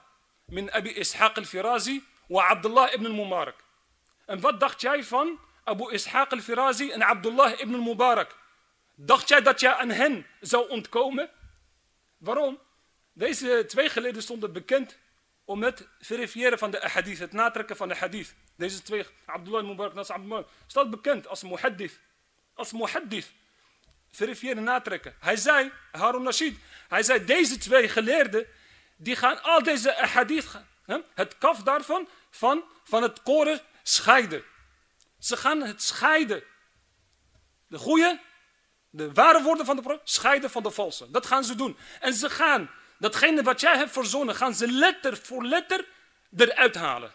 min Abi Ishaq al-Firazi wa Abdullah ibn al-Mubarak. En wat dacht jij van Abu Ishaq al-Firazi en Abdullah ibn al-Mubarak? Dacht jij dat jij aan hen zou ontkomen? Waarom? Deze twee geleerden stonden bekend om het verifiëren van de hadith, het natrekken van de hadith. Deze twee, Abdullah al-Mubarak en Abdullah, staat bekend als muhaddith. Als muhaddith. Verifiëren, natrekken. Hij zei, Harun Rashid, hij zei deze twee geleerden, die gaan al deze hadith, het kaf daarvan, van, van het koren scheiden. Ze gaan het scheiden. De goede, de ware woorden van de profeet, scheiden van de valse. Dat gaan ze doen. En ze gaan, datgene wat jij hebt verzonnen, gaan ze letter voor letter eruit halen.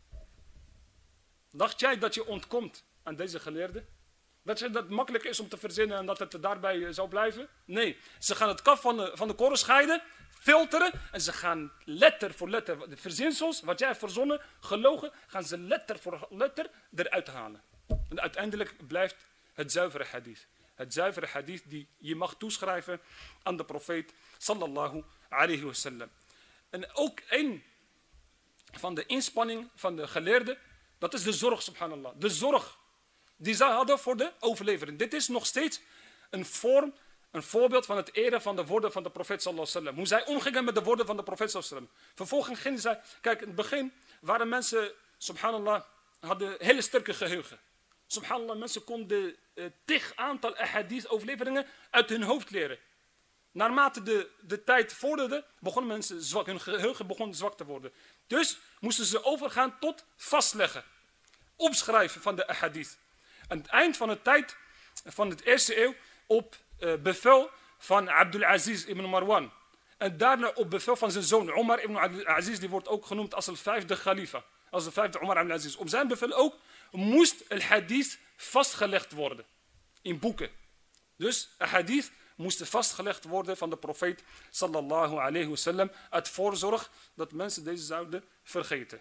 Dacht jij dat je ontkomt aan deze geleerden? Dat het makkelijk is om te verzinnen en dat het daarbij zou blijven? Nee, ze gaan het kaf van de, van de koren scheiden, filteren en ze gaan letter voor letter, de verzinsels, wat jij hebt verzonnen, gelogen, gaan ze letter voor letter eruit halen. En uiteindelijk blijft het zuivere hadith. Het zuivere hadith die je mag toeschrijven aan de profeet sallallahu alayhi wa sallam. En ook een van de inspanning van de geleerden, dat is de zorg, subhanallah. De zorg die zij hadden voor de overlevering. Dit is nog steeds een vorm, een voorbeeld van het eren van de woorden van de profeet sallallahu alaihi wasallam. Hoe zij omgingen met de woorden van de profeet sallallahu alaihi wasallam. Vervolgens gingen zij, kijk, in het begin waren mensen, subhanallah, hadden hele sterke geheugen. Subhanallah, mensen konden uh, tig aantal ahadith overleveringen uit hun hoofd leren. Naarmate de, de tijd vorderde, begonnen mensen zwak, hun geheugen begon zwak te worden. Dus moesten ze overgaan tot vastleggen. Opschrijven van de ahadith. Aan het eind van de tijd van de eerste eeuw op uh, bevel van Abdul Aziz ibn Marwan. En daarna op bevel van zijn zoon Omar ibn Abdul Aziz, die wordt ook genoemd als de vijfde khalifa. Als de vijfde Omar ibn Aziz. Op zijn bevel ook moest het hadith vastgelegd worden. In boeken. Dus het hadith moest vastgelegd worden van de profeet sallallahu alayhi wa sallam. Uit voorzorg dat mensen deze zouden vergeten.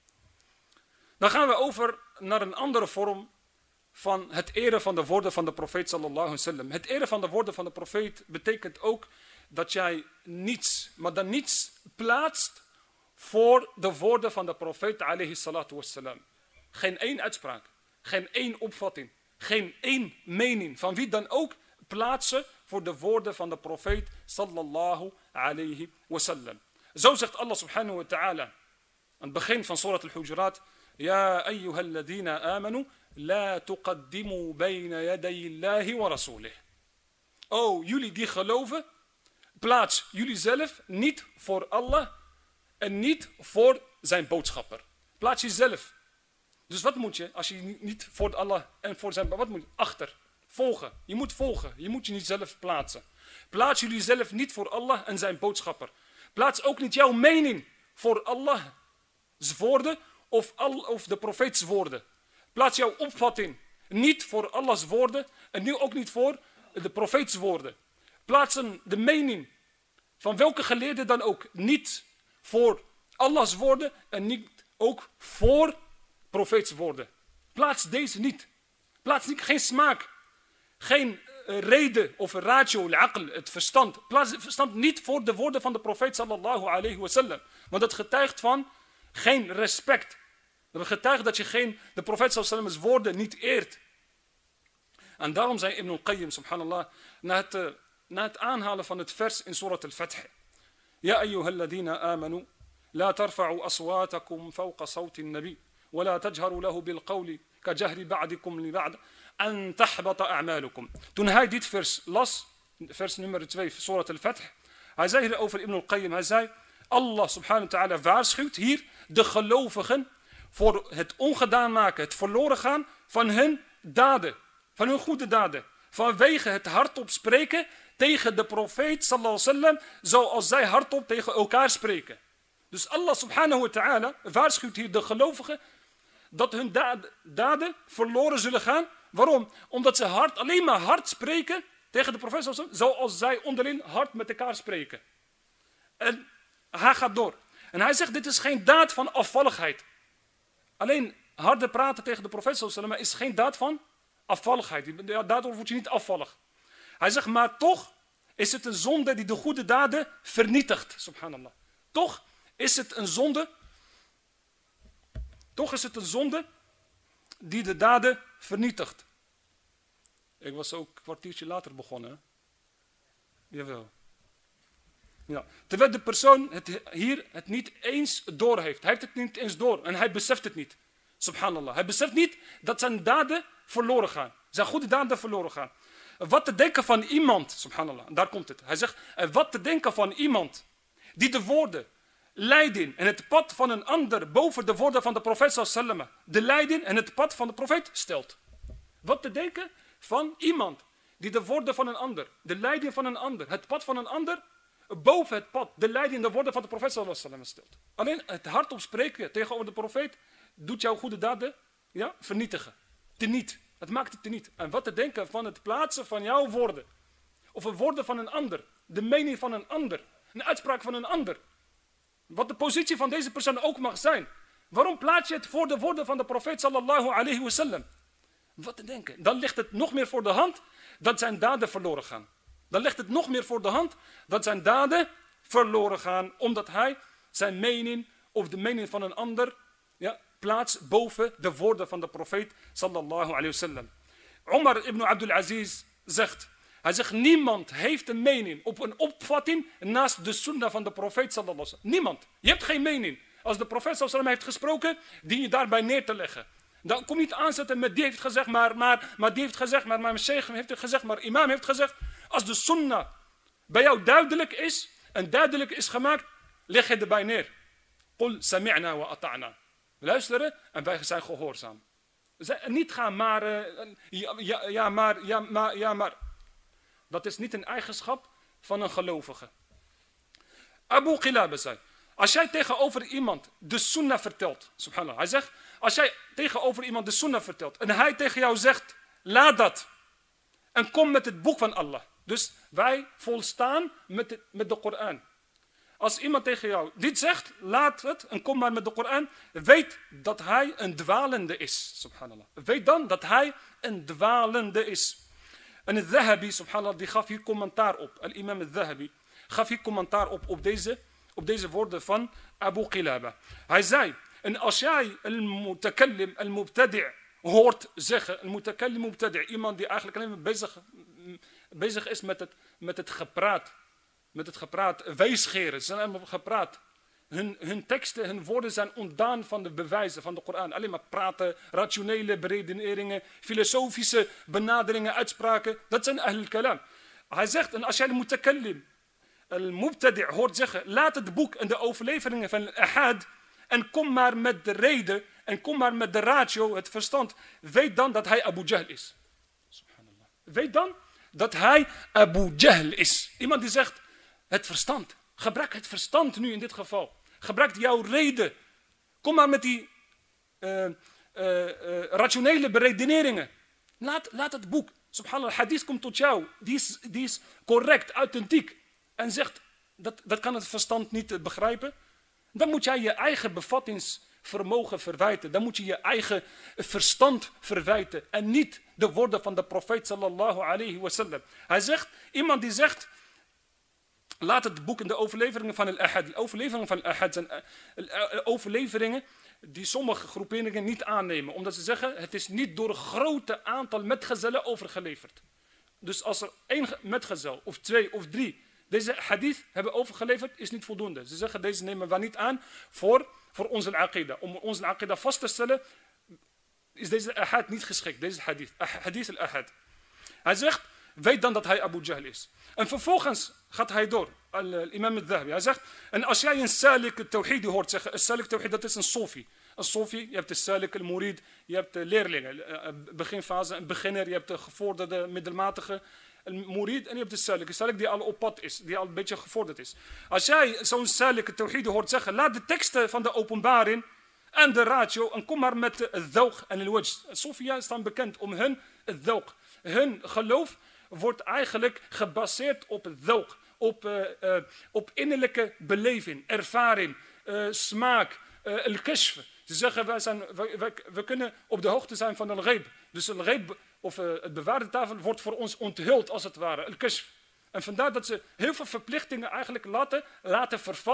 Dan gaan we over naar een andere vorm van het eren van de woorden van de profeet sallallahu alayhi wa sallam. Het eren van de woorden van de profeet betekent ook dat jij niets, maar dan niets plaatst voor de woorden van de profeet alayhi salatu wassalam. Geen één uitspraak, geen één opvatting, geen één mening van wie dan ook plaatsen voor de woorden van de profeet sallallahu alayhi wasallam. Zo zegt Allah subhanahu wa ta'ala aan het begin van Surat al-Hujurat: Ja ayyuhalladhina amanu la tuqaddimu bayna yaday Allahi wa rasulih. Oh, jullie die geloven, plaats jullie zelf niet voor Allah en niet voor zijn boodschapper. Plaats jezelf. Dus wat moet je als je niet voor Allah en voor zijn, wat moet je? Achter. Volgen. Je moet volgen. Je moet je niet zelf plaatsen. Plaats jullie zelf niet voor Allah en zijn boodschapper. Plaats ook niet jouw mening voor Allah's woorden of, al, of de profeets woorden. Plaats jouw opvatting niet voor Allah's woorden en nu ook niet voor de profeets woorden. Plaatsen de mening van welke geleerde dan ook niet voor Allah's woorden en niet ook voor profeets woorden. Plaats deze niet. Plaats niet, geen smaak, geen uh, reden of ratio, al-aql, het verstand. Plaats het verstand niet voor de woorden van de profeet sallallahu alayhi wa sallam. Want dat getuigt van geen respect. Dat getuigt dat je geen, de profeet sallallahu alayhi wa sallam's woorden niet eert. En daarom zei Ibn al-Qayyim, subhanallah, na het, uh, na het aanhalen van het vers in Surat al-Fath. Ja ayyuhalladhina amanu, la tarfa'u aswatakum fawqa sawti an-nabi. ولا تجهروا له بالقول كجهر بعضكم لبعض أن تحبط أعمالكم. Toen hij dit vers las, vers nummer twee, Surat al-Fath, hij zei hier over Ibn al-Qayyim, hij zei, Allah subhanahu wa ta'ala waarschuwt hier de gelovigen voor het ongedaan maken, het verloren gaan van hun daden, van hun goede daden, vanwege het hardop spreken tegen de profeet sallallahu alaihi wasallam, zoals zij hardop tegen elkaar spreken. Dus Allah subhanahu wa ta'ala waarschuwt hier de gelovigen dat hun daden, daden verloren zullen gaan. Waarom? Omdat ze hard, alleen maar hard spreken tegen de profeet, zoals zij onderling hard met elkaar spreken. En hij gaat door. En hij zegt, dit is geen daad van afvalligheid. Alleen harde praten tegen de profeet is geen daad van afvalligheid. Daardoor word je niet afvallig. Hij zegt, maar toch is het een zonde die de goede daden vernietigt. Subhanallah. Toch is het een zonde. Toch is het een zonde die de daden vernietigt. Ik was ook een kwartiertje later begonnen. Hè? Jawel. Ja. Terwijl de persoon het hier het niet eens door heeft. Hij heeft het niet eens door en hij beseft het niet. Subhanallah. Hij beseft niet dat zijn daden verloren gaan. Zijn goede daden verloren gaan. Wat te denken van iemand, subhanallah, daar komt het. Hij zegt, wat te denken van iemand die de woorden, leiding en het pad van een ander boven de woorden van de profeet sallallahu de leiding en het pad van de profeet stelt. Wat te denken van iemand die de woorden van een ander, de leiding van een ander, het pad van een ander boven het pad, de leiding en de woorden van de profeet sallallahu stelt. Alleen het hardop spreken tegenover de profeet doet jouw goede daden ja, vernietigen. Teniet. Het maakt het teniet. En wat te denken van het plaatsen van jouw woorden. Of de woorden van een ander. De mening van een ander. Een uitspraak van een ander. Wat de positie van deze persoon ook mag zijn. Waarom plaats je het voor de woorden van de profeet sallallahu alayhi wa sallam? Wat te denken. Dan ligt het nog meer voor de hand dat zijn daden verloren gaan. Dan ligt het nog meer voor de hand dat zijn daden verloren gaan. Omdat hij zijn mening of de mening van een ander ja, plaats boven de woorden van de profeet sallallahu alayhi wa sallam. Omar ibn Abdul Aziz zegt, hij zegt niemand heeft een mening op een opvatting naast de sunnah van de profeet sallallahu alayhi wa sallam. Niemand. Je hebt geen mening. Als de profeet sallallahu alayhi wa sallam heeft gesproken, dien je daarbij neer te leggen. Dan kom je niet aanzetten met die heeft gezegd, maar, maar, maar die heeft gezegd, maar mijn sheikh heeft het gezegd, maar imam heeft gezegd. Als de sunnah bij jou duidelijk is en duidelijk is gemaakt, leg je erbij neer. Qul sami'na wa ata'na. Luisteren en wij zijn gehoorzaam. Niet gaan maar, uh, ja, ja, ja maar, ja maar, ja maar. Dat is niet een eigenschap van een gelovige. Abu Qilaba zei, als jij tegenover iemand de sunnah vertelt, subhanallah, hij zegt, als jij tegenover iemand de sunnah vertelt en hij tegen jou zegt, laat dat en kom met het boek van Allah. Dus wij volstaan met de, met de Koran. Als iemand tegen jou dit zegt, laat het en kom maar met de Koran. Weet dat hij een dwalende is. Subhanallah. Weet dan dat hij een dwalende is. En het Zahabi, subhanallah, die gaf hier commentaar op. Al-imam al-Zahabi gaf hier commentaar op op deze, op deze woorden van Abu Qilaba. Hij zei, en als jij al-mutakallim, al-mubtadi' hoort zeggen, al-mutakallim, mubtadi' iemand die eigenlijk alleen maar bezig, bezig is met het, met het gepraat. Met het gepraat, wijsgeren, ze zijn allemaal gepraat. Hun, hun teksten, hun woorden zijn ontdaan van de bewijzen van de Koran. Alleen maar praten, rationele beredeneringen, filosofische benaderingen, uitspraken. Dat zijn ahl al-kalam. Hij zegt, en als jij de mutakallim, al-mubtadi' hoort zeggen, laat het boek en de overleveringen van al-ahad en kom maar met de reden en kom maar met de ratio, het verstand. Weet dan dat hij Abu Jahl is. Subhanallah. Weet dan dat hij Abu Jahl is. Iemand die zegt, het verstand. Gebruik het verstand nu in dit geval. Gebruik jouw reden. Kom maar met die uh, uh, uh, rationele beredeneringen. Laat, laat het boek. Subhanallah, hadith komt tot jou. Die is, die is correct, authentiek. En zegt, dat, dat kan het verstand niet begrijpen. Dan moet jij je eigen bevattingsvermogen verwijten. Dan moet je je eigen verstand verwijten. En niet de woorden van de profeet sallallahu alayhi wa sallam. Hij zegt, iemand die zegt, laat het boek en de overleveringen van al-ahad. De overleveringen van al-ahad zijn uh, overleveringen die sommige groeperingen niet aannemen. Omdat ze zeggen, het is niet door een grote aantal metgezellen overgeleverd. Dus als er één metgezel of twee of drie deze hadith hebben overgeleverd, is niet voldoende. Ze zeggen, deze nemen we niet aan voor, voor onze aqida. Om onze aqida vast te stellen, is deze ahad niet geschikt. Deze hadith, hadith al-ahad. Hij zegt, weet dan dat hij Abu Jahl is. En vervolgens gaat hij door, al-imam al-Zahabi. Hij zegt, en als jij een salik al-tawhidi hoort zeggen, een salik al-tawhid, dat is een sofi. Een sofi, je hebt de salik al-murid, je hebt de leerlingen, beginfase, een beginner, je hebt de gevorderde, middelmatige, een murid en je hebt de salik. Een salik die al op pad is, die al een beetje gevorderd is. Als jij zo'n salik al-tawhidi hoort zeggen, laat de teksten van de openbaring en de ratio en kom maar met de dhawq en al-wajh. Sofia staan bekend om hun dhawq. Hun geloof wordt eigenlijk gebaseerd op het dhawq, op, uh, uh, op innerlijke beleving, ervaring, uh, smaak, uh, al-kashf. Ze zeggen, wij, zijn, wij, wij, wij kunnen op de hoogte zijn van al-ghaib. Dus al-ghaib, of uh, het bewaarde tafel, wordt voor ons onthuld als het ware, al-kashf. En vandaar dat ze heel veel verplichtingen eigenlijk laten, laten vervallen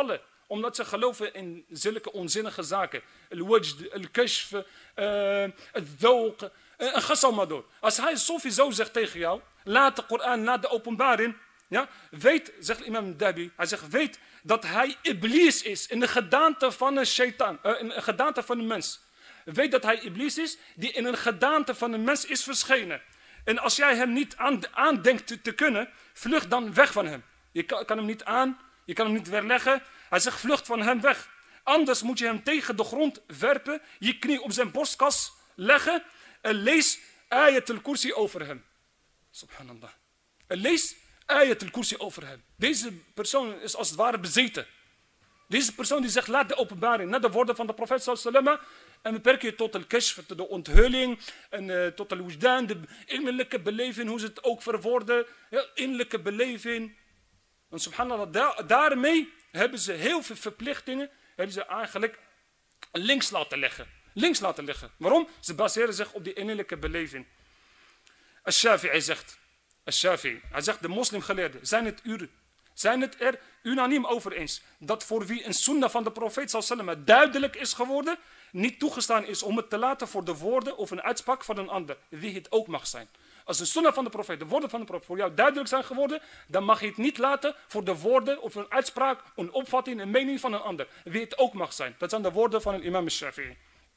Omdat ze geloven in zulke onzinnige zaken. Al-wajd, al-kashf, uh, al-dhawq, uh, en ga zo maar door. Als hij Sofi zo zegt tegen jou, laat de Koran, laat de openbaring. Ja, weet, zegt imam Dabi, hij zegt, weet dat hij Iblis is in de gedaante van een shaitaan, uh, in een gedaante van een mens. Weet dat hij Iblis is die in een gedaante van een mens is verschenen. En als jij hem niet aan, aandenkt te, te kunnen, vlucht dan weg van hem. Je kan, kan hem niet aan, je kan hem niet weerleggen. Hij zegt, vlucht van hem weg. Anders moet je hem tegen de grond werpen, je knie op zijn borstkas leggen en lees ayat al-kursi over hem. Subhanallah. En lees ayat al-kursi over hem. Deze persoon is als het ware bezeten. Deze persoon die zegt, laat de openbaring, naar de woorden van de profeet sallallahu alaihi wasallam, en beperk je tot al-kashf, de onthulling, en uh, tot al-wujdan, de innerlijke beleving, hoe ze het ook verwoorden, ja, innerlijke beleving. En subhanallah, da daarmee hebben ze heel veel verplichtingen, hebben ze eigenlijk links laten leggen. Links laten leggen. Waarom? Ze baseren zich op die innerlijke beleving. Al-Shafi'i zegt, Al-Shafi'i, hij zegt, de moslimgeleerden, zijn het u, zijn het er unaniem over eens, dat voor wie een sunnah van de profeet sallallahu alaihi wasallam duidelijk is geworden, niet toegestaan is om het te laten voor de woorden of een uitspraak van een ander, wie het ook mag zijn. Als een sunnah van de profeet, de woorden van de profeet voor jou duidelijk zijn geworden, dan mag je het niet laten voor de woorden of een uitspraak, een opvatting, een mening van een ander, wie het ook mag zijn. Dat zijn de woorden van een imam al-Shafi'i.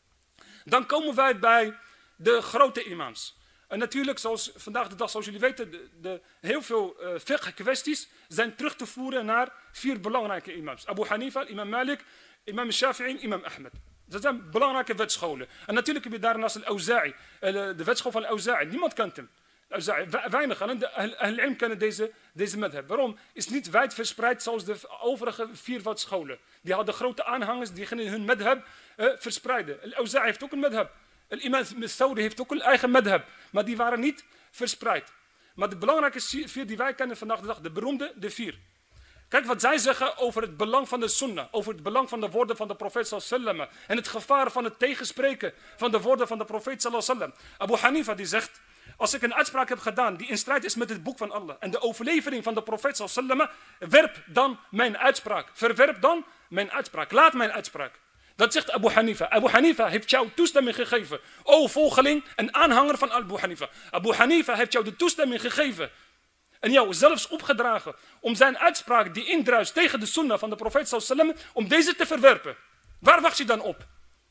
Dan komen wij bij de grote imams. En natuurlijk, zoals vandaag de dag, zoals jullie weten, de, de, heel veel uh, fiqh kwesties zijn terug te voeren naar vier belangrijke imams. Abu Hanifa, imam Malik, imam Shafi'i en imam Ahmed. Dat zijn belangrijke wetscholen. En natuurlijk heb je daarnaast al-Auza'i, de wetschool van al-Auza'i. Niemand kent hem. Weinig, alleen de Ahl-ilm kennen deze, deze madhab. Waarom? Is niet wijd verspreid zoals de overige vier wetscholen. Die hadden grote aanhangers, die gingen hun madhab uh, verspreiden. Al-Auza'i heeft ook een madhab. Al-Imam Thawri heeft ook een eigen madhab. Maar die waren niet verspreid. Maar de belangrijke vier die wij kennen vandaag de dag, de beroemde, de vier. Kijk wat zij zeggen over het belang van de sunnah. Over het belang van de woorden van de profeet sallallahu alaihi wasallam. En het gevaar van het tegenspreken van de woorden van de profeet sallallahu alaihi wasallam. Abu Hanifa die zegt, als ik een uitspraak heb gedaan die in strijd is met het boek van Allah en de overlevering van de profeet sallallahu alaihi wasallam, werp dan mijn uitspraak. Verwerp dan mijn uitspraak. Laat mijn uitspraak. Dat zegt Abu Hanifa. Abu Hanifa heeft jou toestemming gegeven. O volgeling en aanhanger van Abu Hanifa. Abu Hanifa heeft jou de toestemming gegeven. En jou zelfs opgedragen om zijn uitspraak die indruist tegen de sunnah van de profeet sallallahu alaihi wasallam, om deze te verwerpen. Waar wacht je dan op?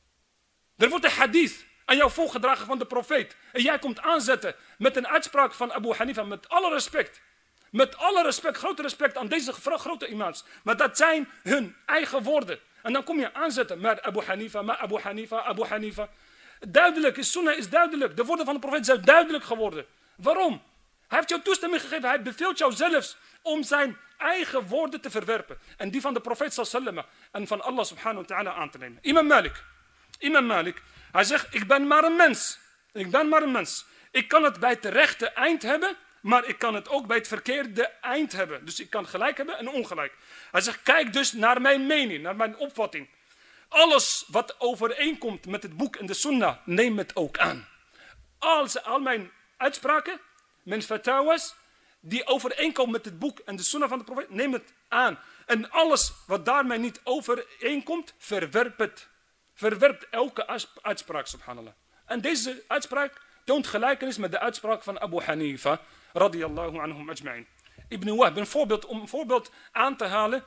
Er wordt een hadith aan jou voorgedragen van de profeet. En jij komt aanzetten met een uitspraak van Abu Hanifa, met alle respect. Met alle respect, grote respect aan deze grote imams. Maar dat zijn hun eigen woorden. En dan kom je aanzetten met Abu Hanifa, met Abu Hanifa, Abu Hanifa. Duidelijk, de sunnah is duidelijk. De woorden van de profeet zijn duidelijk geworden. Waarom? Hij heeft jou toestemming gegeven. Hij beveelt jou zelfs om zijn eigen woorden te verwerpen. En die van de profeet sallallahu alaihi wasallam en van Allah subhanahu wa ta'ala aan te nemen. Imam Malik. Imam Malik. Hij zegt, ik ben maar een mens. Ik ben maar een mens. Ik kan het bij het rechte eind hebben, maar ik kan het ook bij het verkeerde eind hebben. Dus ik kan gelijk hebben en ongelijk. Hij zegt, kijk dus naar mijn mening, naar mijn opvatting. Alles wat overeenkomt met het boek en de sunnah, neem het ook aan. Al, al mijn uitspraken, mijn fatawas, die overeenkomen met het boek en de sunnah van de profeet, neem het aan. En alles wat daarmee niet overeenkomt, verwerp het. Verwerpt elke uitspraak, subhanallah. En deze uitspraak toont gelijkenis met de uitspraak van Abu Hanifa, radiyallahu anhum ajma'in. Ibn Wahb, een voorbeeld, om een voorbeeld aan te halen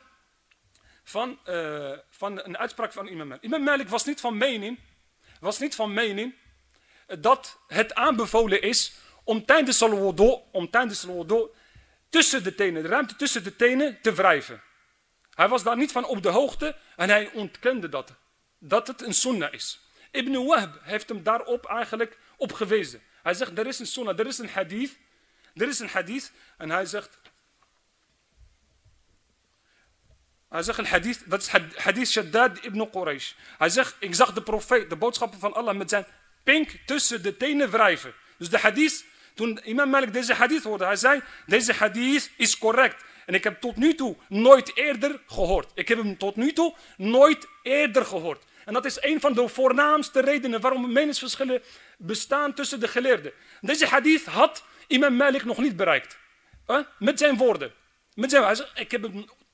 van, uh, van een uitspraak van Imam Malik. Imam Malik was niet van mening, was niet van mening dat het aanbevolen is om tijdens al wudu, om tijdens al wudu tussen de tenen, de ruimte tussen de tenen te wrijven. Hij was daar niet van op de hoogte en hij ontkende dat. Dat het een sunnah is. Ibn Wahb heeft hem daarop eigenlijk op gewezen. Hij zegt, er is een sunnah, er is een hadith. Er is een hadith en hij zegt... Hij zegt een hadith, dat is hadith Shaddad ibn Quraysh. Hij zegt, ik zag de profeet, de boodschapper van Allah met zijn pink tussen de tenen wrijven. Dus de hadith, toen Imam Malik deze hadith hoorde, hij zei, deze hadith is correct. En ik heb tot nu toe nooit eerder gehoord. Ik heb hem tot nu toe nooit eerder gehoord. En dat is een van de voornaamste redenen waarom meningsverschillen bestaan tussen de geleerden. Deze hadith had Imam Malik nog niet bereikt. Eh? Met zijn woorden. Met zijn, hij zegt, ik heb hem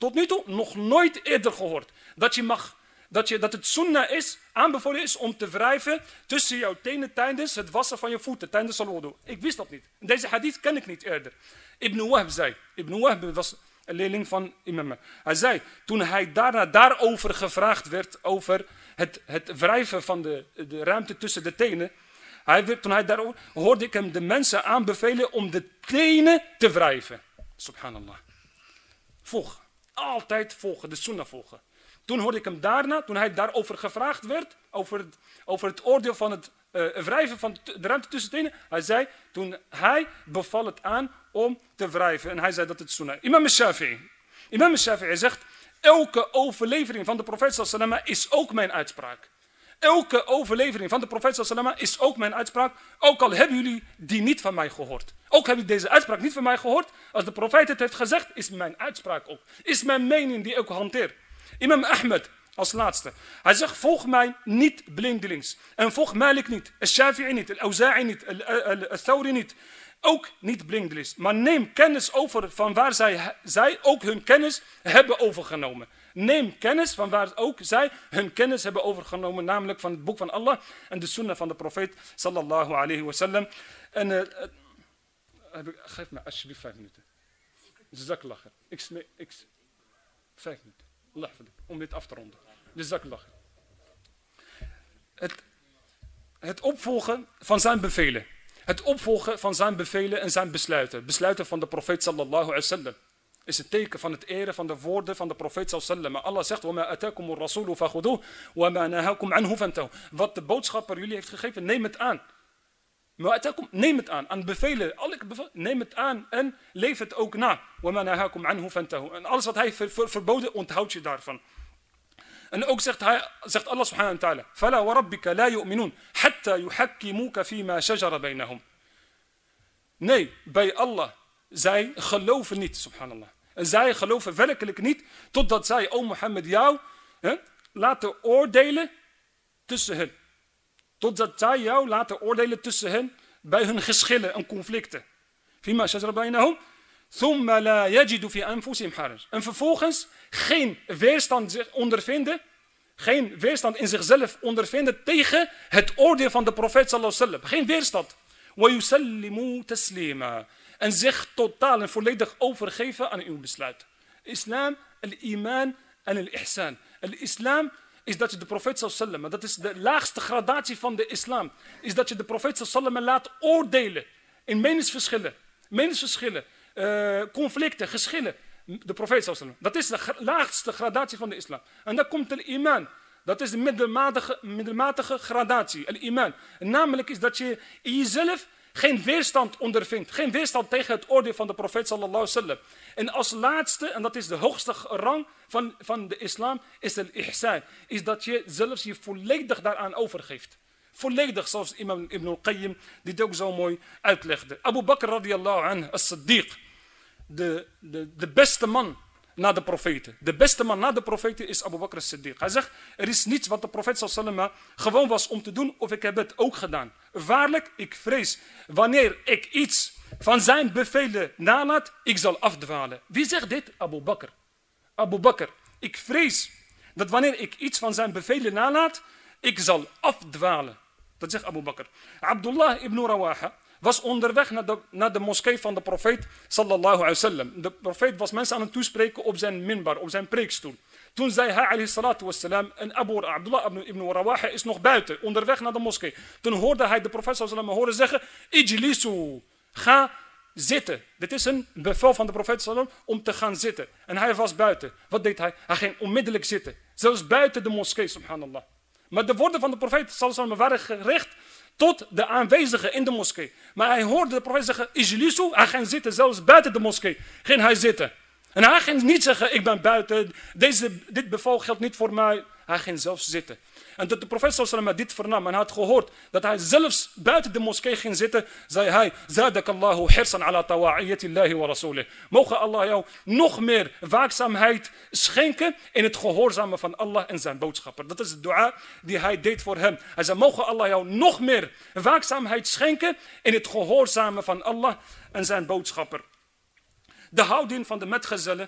tot nu toe nog nooit eerder gehoord. Dat, je mag, dat, je, dat het sunnah is, aanbevolen is om te wrijven tussen jouw tenen tijdens het wassen van je voeten, tijdens al-wudu. Ik wist dat niet. Deze hadith ken ik niet eerder. Ibn Wahb zei, Ibn Wahb was een leerling van imam. Hij zei, toen hij daarna daarover gevraagd werd, over het, het wrijven van de, de ruimte tussen de tenen. Hij werd, toen hij daarover, hoorde ik hem de mensen aanbevelen om de tenen te wrijven. Subhanallah. Volg. Altijd volgen, de sunnah volgen. Toen hoorde ik hem daarna, toen hij daarover gevraagd werd, over het, over het oordeel van het uh, wrijven van de ruimte tussen de tenen. Hij zei, toen hij beval het aan om te wrijven. En hij zei dat het sunnah. Imam al-Shafi'i. Imam al-Shafi'i zegt, elke overlevering van de profeet sallallahu alaihi wasallam is ook mijn uitspraak. Elke overlevering van de profeet sallallahu alaihi wasallam is ook mijn uitspraak. Ook al hebben jullie die niet van mij gehoord. Ook hebben jullie deze uitspraak niet van mij gehoord. Als de profeet het heeft gezegd, is mijn uitspraak ook. Is mijn mening die ik hanteer. Imam Ahmed als laatste. Hij zegt, volg mij niet blindelings. En volg Malik niet. Al-Shafi'i niet. Al-Auza'i niet. Al-Thawri niet. Ook niet blindelings. Maar neem kennis over van waar zij, zij ook hun kennis hebben overgenomen. Neem kennis van waar ook zij hun kennis hebben overgenomen. Namelijk van het boek van Allah en de sunnah van de profeet sallallahu alayhi wa sallam. En uh, uh, geef me alsjeblieft vijf minuten. Jazakallah. Ik smeek. Ik, vijf minuten. Allah, om dit af te ronden. Jazakallah. Het, het opvolgen van zijn bevelen. Het opvolgen van zijn bevelen en zijn besluiten. Besluiten van de profeet sallallahu alayhi wa sallam. Is het teken van het eren van de woorden van de profeet sallallahu alayhi wa sallam. Allah zegt, وَمَا أَتَاكُمُ الرَّسُولُ فَخُذُوهُ وَمَا نَهَاكُمْ عَنْهُ فَانْتَهُوا. Wat de boodschapper jullie heeft gegeven, neem het aan. Neem het aan. Aan bevelen, neem het aan en leef het ook na. وَمَا نَهَاكُمْ عَنْهُ فَانْتَهُوا. En alles wat hij ver, ver, verboden, onthoud je daarvan. En ook zegt, hij, zegt Allah subhanahu wa ta'ala, فَلَا وَرَبِّكَ لَا يُؤْمِنُونَ حَتَّى يُحَكِّمُوكَ فِيمَا شَجَرَ بَيْنَهُمْ. Nee, bij Allah, zij geloven niet, subhanallah. En zij geloven werkelijk niet, totdat zij, o Mohammed, jou hè, laten oordelen tussen hen. Totdat zij jou laten oordelen tussen hen bij hun geschillen en conflicten. فِيمَا شَجَرَ بَيْنَهُمْ ثُمَّ لَا يَجِدُ فِي أَنفُسِهِمْ حَرَجًا. En vervolgens geen weerstand ondervinden, geen weerstand in zichzelf ondervinden tegen het oordeel van de profeet sallallahu alaihi wasallam. Geen weerstand. وَيُسَلِّمُوا تَسْلِيمًا. En zich totaal en volledig overgeven aan uw besluit. Islam, al-iman en al-ihsan. Al-islam is dat je de profeet sallallahu alaihi wasallam, dat is de laagste gradatie van de islam, is dat je de profeet sallallahu alaihi wasallam laat oordelen in meningsverschillen, meningsverschillen, uh, conflicten, geschillen. De profeet sallallahu alaihi wasallam. Dat is de laagste gradatie van de islam. En dan komt de iman. Dat is de middelmatige, middelmatige gradatie, al-iman. En namelijk is dat je in jezelf geen weerstand ondervindt. Geen weerstand tegen het oordeel van de profeet sallallahu alaihi wasallam. En als laatste, en dat is de hoogste rang van, van de islam, is al-ihsan. Is dat je zelfs je volledig daaraan overgeeft. Volledig, zoals imam Ibn al-Qayyim dit ook zo mooi uitlegde. Abu Bakr radiyallahu anhu, as-Siddiq. De, de, de beste man na de profeten. De beste man na de profeten is Abu Bakr as-Siddiq. Hij zegt, er is niets wat de profeet sallallahu alaihi wasallam gewoon was om te doen, of ik heb het ook gedaan. Waarlijk, ik vrees, wanneer ik iets van zijn bevelen nalaat, ik zal afdwalen. Wie zegt dit? Abu Bakr. Abu Bakr. Ik vrees dat wanneer ik iets van zijn bevelen nalaat, ik zal afdwalen. Dat zegt Abu Bakr. Abdullah ibn Rawaha was onderweg naar de, naar de moskee van de profeet sallallahu alaihi wasallam. De profeet was mensen aan het toespreken op zijn minbar, op zijn preekstoel. Toen zei hij alayhi salatu wassalam, en Abu Abdullah ibn Rawaha is nog buiten, onderweg naar de moskee. Toen hoorde hij de profeet sallallahu alaihi wasallam horen zeggen, ijlisu, ga zitten. Dit is een bevel van de profeet sallallahu alaihi wasallam om te gaan zitten. En hij was buiten. Wat deed hij? Hij ging onmiddellijk zitten. Zelfs buiten de moskee, subhanallah. Maar de woorden van de profeet sallallahu alaihi wasallam waren gericht tot de aanwezigen in de moskee. Maar hij hoorde de profeet zeggen, ijlisu, hij ging zitten, zelfs buiten de moskee ging hij zitten. En hij ging niet zeggen, ik ben buiten, deze, dit bevel geldt niet voor mij. Hij ging zelfs zitten. En dat de profeet sallallahu alaihi wasallam dit vernam en had gehoord dat hij zelfs buiten de moskee ging zitten, zei hij, zadakallahu hirsan ala tawa'iyyatillahi wa rasulih. Mogen Allah jou nog meer waakzaamheid schenken in het gehoorzamen van Allah en zijn boodschapper. Dat is de dua die hij deed voor hem. Hij zei, mogen Allah jou nog meer waakzaamheid schenken in het gehoorzamen van Allah en zijn boodschapper. De houding van de metgezellen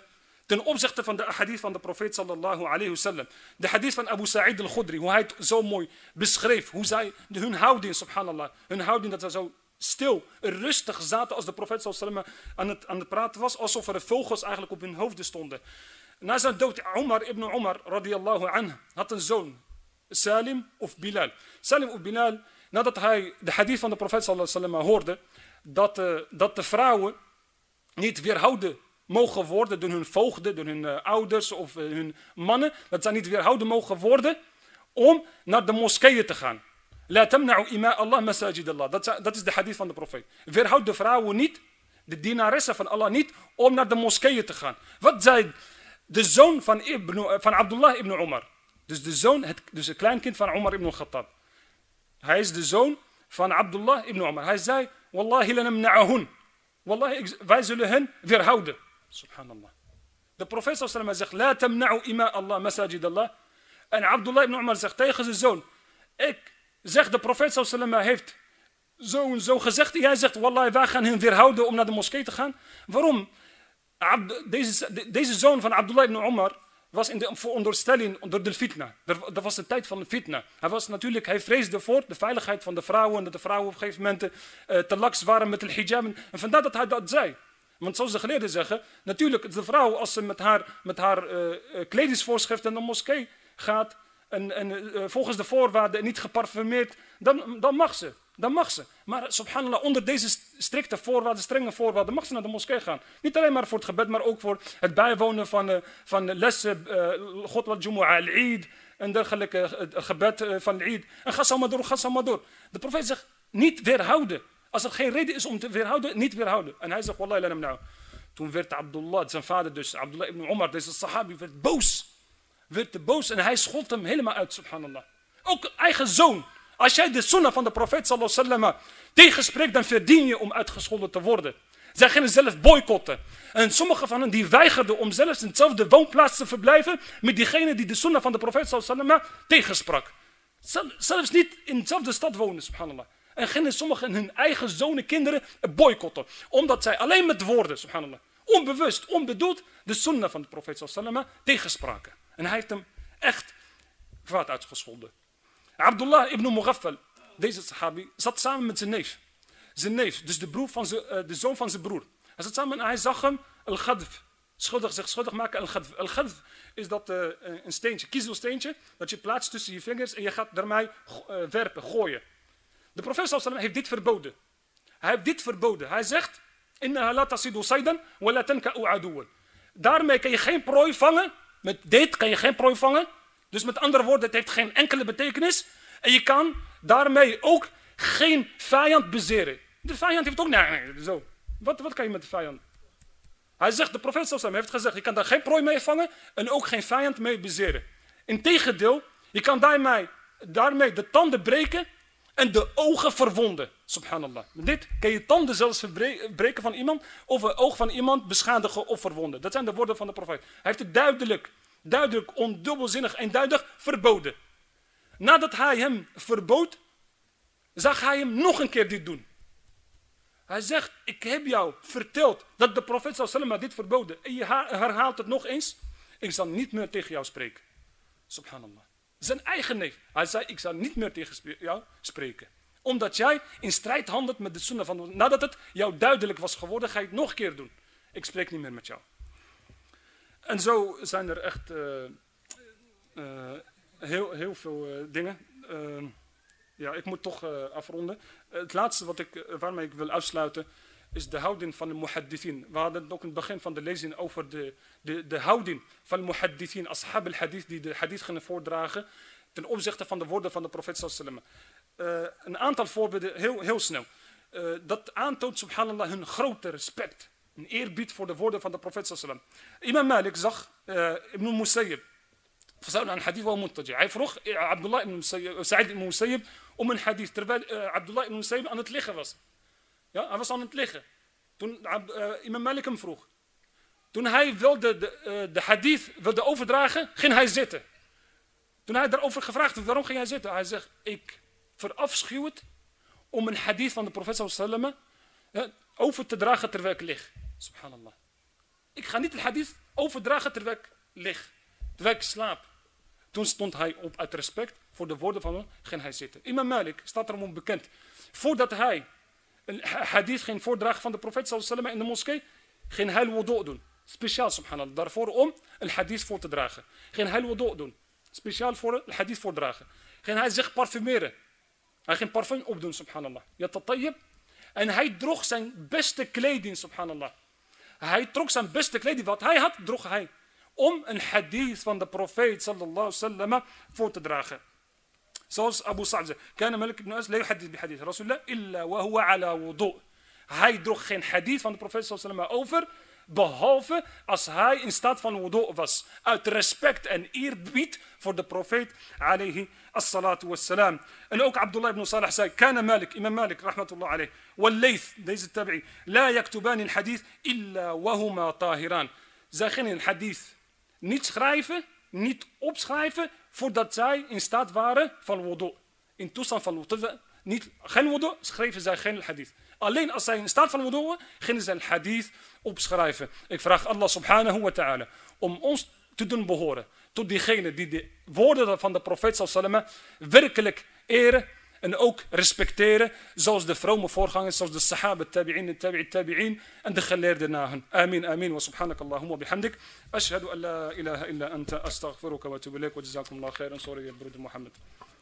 ten opzichte van de hadith van de profeet sallallahu alayhi wasallam. De hadith van Abu Sa'id al-Khudri, hoe hij het zo mooi beschreef. Hoe zij, hun houding, subhanallah, hun houding dat ze zo stil, rustig zaten als de profeet sallallahu alayhi wasallam aan het, aan het praten was. Alsof er vogels eigenlijk op hun hoofden stonden. Na zijn dood, Umar ibn Umar radiyallahu anhu had een zoon. Salim of Bilal. Salim of Bilal, nadat hij de hadith van de profeet sallallahu alayhi wasallam hoorde. Dat, uh, dat de vrouwen niet weerhouden mogen worden door hun voogden, door hun uh, ouders of uh, hun mannen. Dat zij niet weerhouden mogen worden om naar de moskeeën te gaan. La tamna'u ima Allah masajid Allah. Dat, dat is de hadith van de profeet. Weerhoud de vrouwen niet, de dienaressen van Allah niet, om naar de moskeeën te gaan. Wat zei de zoon van, Ibn, van Abdullah ibn Umar. Dus de zoon, het, dus het kleinkind van Umar ibn Khattab. Hij is de zoon van Abdullah ibn Umar. Hij zei, Wallahi lanamna'ahun. Wallahi, wij zullen hen weerhouden. Subhanallah. De profeet sallallahu alaihi wasallam zegt, la tamna'u ima Allah masajid Allah. En Abdullah ibn Umar zegt tegen zijn zoon, ik zeg de profeet sallallahu alaihi wasallam heeft zo en zo gezegd. En jij zegt, wallahi, wij gaan hen weerhouden om naar de moskee te gaan. Waarom? Deze, deze zoon van Abdullah ibn Umar was in de veronderstelling door de fitna. Er, er was een tijd van de fitna. Hij, was natuurlijk, hij vreesde voor de veiligheid van de vrouwen. En dat de vrouwen op een gegeven moment uh, te laks waren met de hijab. En vandaar dat hij dat zei. Want zoals de geleerden zeggen, natuurlijk de vrouw als ze met haar, met haar uh, kledingsvoorschriften naar de moskee gaat. En, en uh, volgens de voorwaarden niet geparfumeerd, dan, dan mag ze. Dan mag ze. Maar subhanallah, onder deze strikte voorwaarden, strenge voorwaarden, mag ze naar de moskee gaan. Niet alleen maar voor het gebed, maar ook voor het bijwonen van, uh, van lessen, uh, God wat Jumu'ah al-Eid en dergelijke uh, gebed uh, van al-Eid. En ga zo maar door, ga zo maar door. De profeet zegt, niet weerhouden. Als er geen reden is om te weerhouden, niet weerhouden. En hij zegt, wallahi lanam nou. Toen werd Abdullah, zijn vader dus, Abdullah ibn Umar, deze sahabi, werd boos. Werd te boos en hij schold hem helemaal uit, subhanallah. Ook eigen zoon. Als jij de sunnah van de profeet sallallahu alaihi wasallam tegenspreekt, dan verdien je om uitgescholden te worden. Zij gingen zelf boycotten. En sommige van hen die weigerden om zelfs in hetzelfde woonplaats te verblijven met diegene die de sunnah van de profeet sallallahu alaihi wasallam tegensprak. Zelfs niet in dezelfde stad wonen, subhanallah. En gingen sommigen hun eigen zonen, kinderen boycotten. Omdat zij alleen met woorden, subhanallah, onbewust, onbedoeld, de sunnah van de profeet sallallahu alaihi wasallam tegenspraken. En hij heeft hem echt kwaad uitgescholden. Abdullah ibn Mughaffal, deze sahabi, zat samen met zijn neef. Zijn neef, dus de, broer van zijn, uh, de zoon van zijn broer. Hij zat samen en hij zag hem al-Ghadf. Schuldig, zich schuldig maken al-Ghadf. Al-Ghadf is dat uh, een steentje, kiezelsteentje, dat je plaatst tussen je vingers en je gaat daarmee uh, werpen, gooien. De profeet sallallahu alaihi wasallam heeft dit verboden. Hij heeft dit verboden. Hij zegt, innaha la tasidu saydan wa la tanka'u aduwan. Daarmee kan je geen prooi vangen. Met dit kan je geen prooi vangen. Dus met andere woorden, het heeft geen enkele betekenis. En je kan daarmee ook geen vijand bezeren. De vijand heeft ook... Nee, nee, zo. Wat, wat kan je met de vijand? Hij zegt, de profeet sallallahu alaihi wasallam heeft gezegd, je kan daar geen prooi mee vangen en ook geen vijand mee bezeren. Integendeel, je kan daarmee, daarmee de tanden breken en de ogen verwonden. Subhanallah. Met dit kan je tanden zelfs breken van iemand of een oog van iemand beschadigen of verwonden. Dat zijn de woorden van de profeet. Hij heeft het duidelijk, duidelijk, ondubbelzinnig, eenduidig verboden. Nadat hij hem verbood, zag hij hem nog een keer dit doen. Hij zegt, ik heb jou verteld dat de profeet sallallahu alaihi wasallam dit verboden. En je herhaalt het nog eens. Ik zal niet meer tegen jou spreken. Subhanallah. Zijn eigen neef. Hij zei, ik zal niet meer tegen jou spreken. Omdat jij in strijd handelt met de sunnah van de... Nadat het jou duidelijk was geworden, ga je het nog een keer doen. Ik spreek niet meer met jou. En zo zijn er echt uh, uh, heel, heel veel uh, dingen. Uh, ja, ik moet toch uh, afronden. Uh, het laatste wat ik, uh, waarmee ik wil afsluiten is de houding van de muhaddithin. We hadden het ook in het begin van de lezing over de, de, de houding van de muhaddithin, ashab al-hadith, die de hadith gingen voordragen ten opzichte van de woorden van de profeet sallallahu alaihi wasallam. Uh, een aantal voorbeelden, heel, heel snel. Uh, dat aantoont, subhanallah, hun grote respect. Een eerbied voor de woorden van de profeet sallallahu alaihi wasallam. Imam Malik zag uh, Ibn Musayyib. Een hadith wel muntaji. Hij vroeg uh, Abdullah ibn Musayyib, Sa'id ibn Musayyib om een hadith, terwijl uh, Abdullah ibn Musayyib aan het liggen was. Ja, hij was aan het liggen. Toen uh, Imam Malik hem vroeg. Toen hij wilde de, uh, de hadith wilde overdragen, ging hij zitten. Toen hij daarover gevraagd werd, waarom ging hij zitten? Hij zegt, ik verafschuw het om een hadith van de profeet sallallahu alaihi wasallam uh, over te dragen terwijl ik lig. Subhanallah. ik ga niet de hadith overdragen terwijl ik lig, terwijl ik slaap. Toen stond hij op uit respect voor de woorden van hem, ging hij zitten. Imam Malik staat erom onbekend. Voordat hij een hadith ging voordragen van de profeet sallallahu alaihi wasallam in de moskee, ging hij wudu doen. Speciaal, subhanallah, daarvoor om een hadith voor te dragen. Ging hij wudu doen. Speciaal voor een hadith voordragen. Ging hij zich parfumeren. Hij ging parfum opdoen, subhanallah. Yatatayyib. En hij droeg zijn beste kleding, subhanallah. Hij trok zijn beste kleding, wat hij had, droeg hij. Om een hadith van de profeet sallallahu alaihi wasallam voor te dragen. Zoals Abu Sa'd zei. Kana Malik ibn Anas la yuhaddith bi hadith Rasulullah illa wa huwa ala wudu. Hij droeg geen hadith van de profeet sallallahu alaihi wasallam over, behalve als hij in staat van wudu was. Uit respect en eerbied voor de profeet alayhi as-salatu wassalam. En ook Abdullah ibn Salih zei, Kana Malik, imam Malik, rahmatullah alayh, wal Layth, deze tabi'i, la yaktubani een hadith illa wa huma tahiran. Zij gingen een hadith niet schrijven, niet opschrijven, voordat zij in staat waren van wudu. In toestand van wudu, niet, geen wudu, schreven zij geen hadith. Alleen als zij in staat van wudu waren, gingen zij een hadith opschrijven. Ik vraag Allah subhanahu wa ta'ala om ons te doen behoren tot diegenen die de woorden van de profeet sallallahu alaihi wasallam werkelijk eren en ook respecteren, zoals de vrome voorgangers, zoals de sahaba, tabi'in, de tabi'i, tabi'in en de geleerden na hen. Amin, amin, wa subhanakallahumma bihamdik. Ashhadu an la ilaha illa anta astaghfiruka wa atubu ilaik wa jazakumullah khairan. Sorry, broeder Mohammed.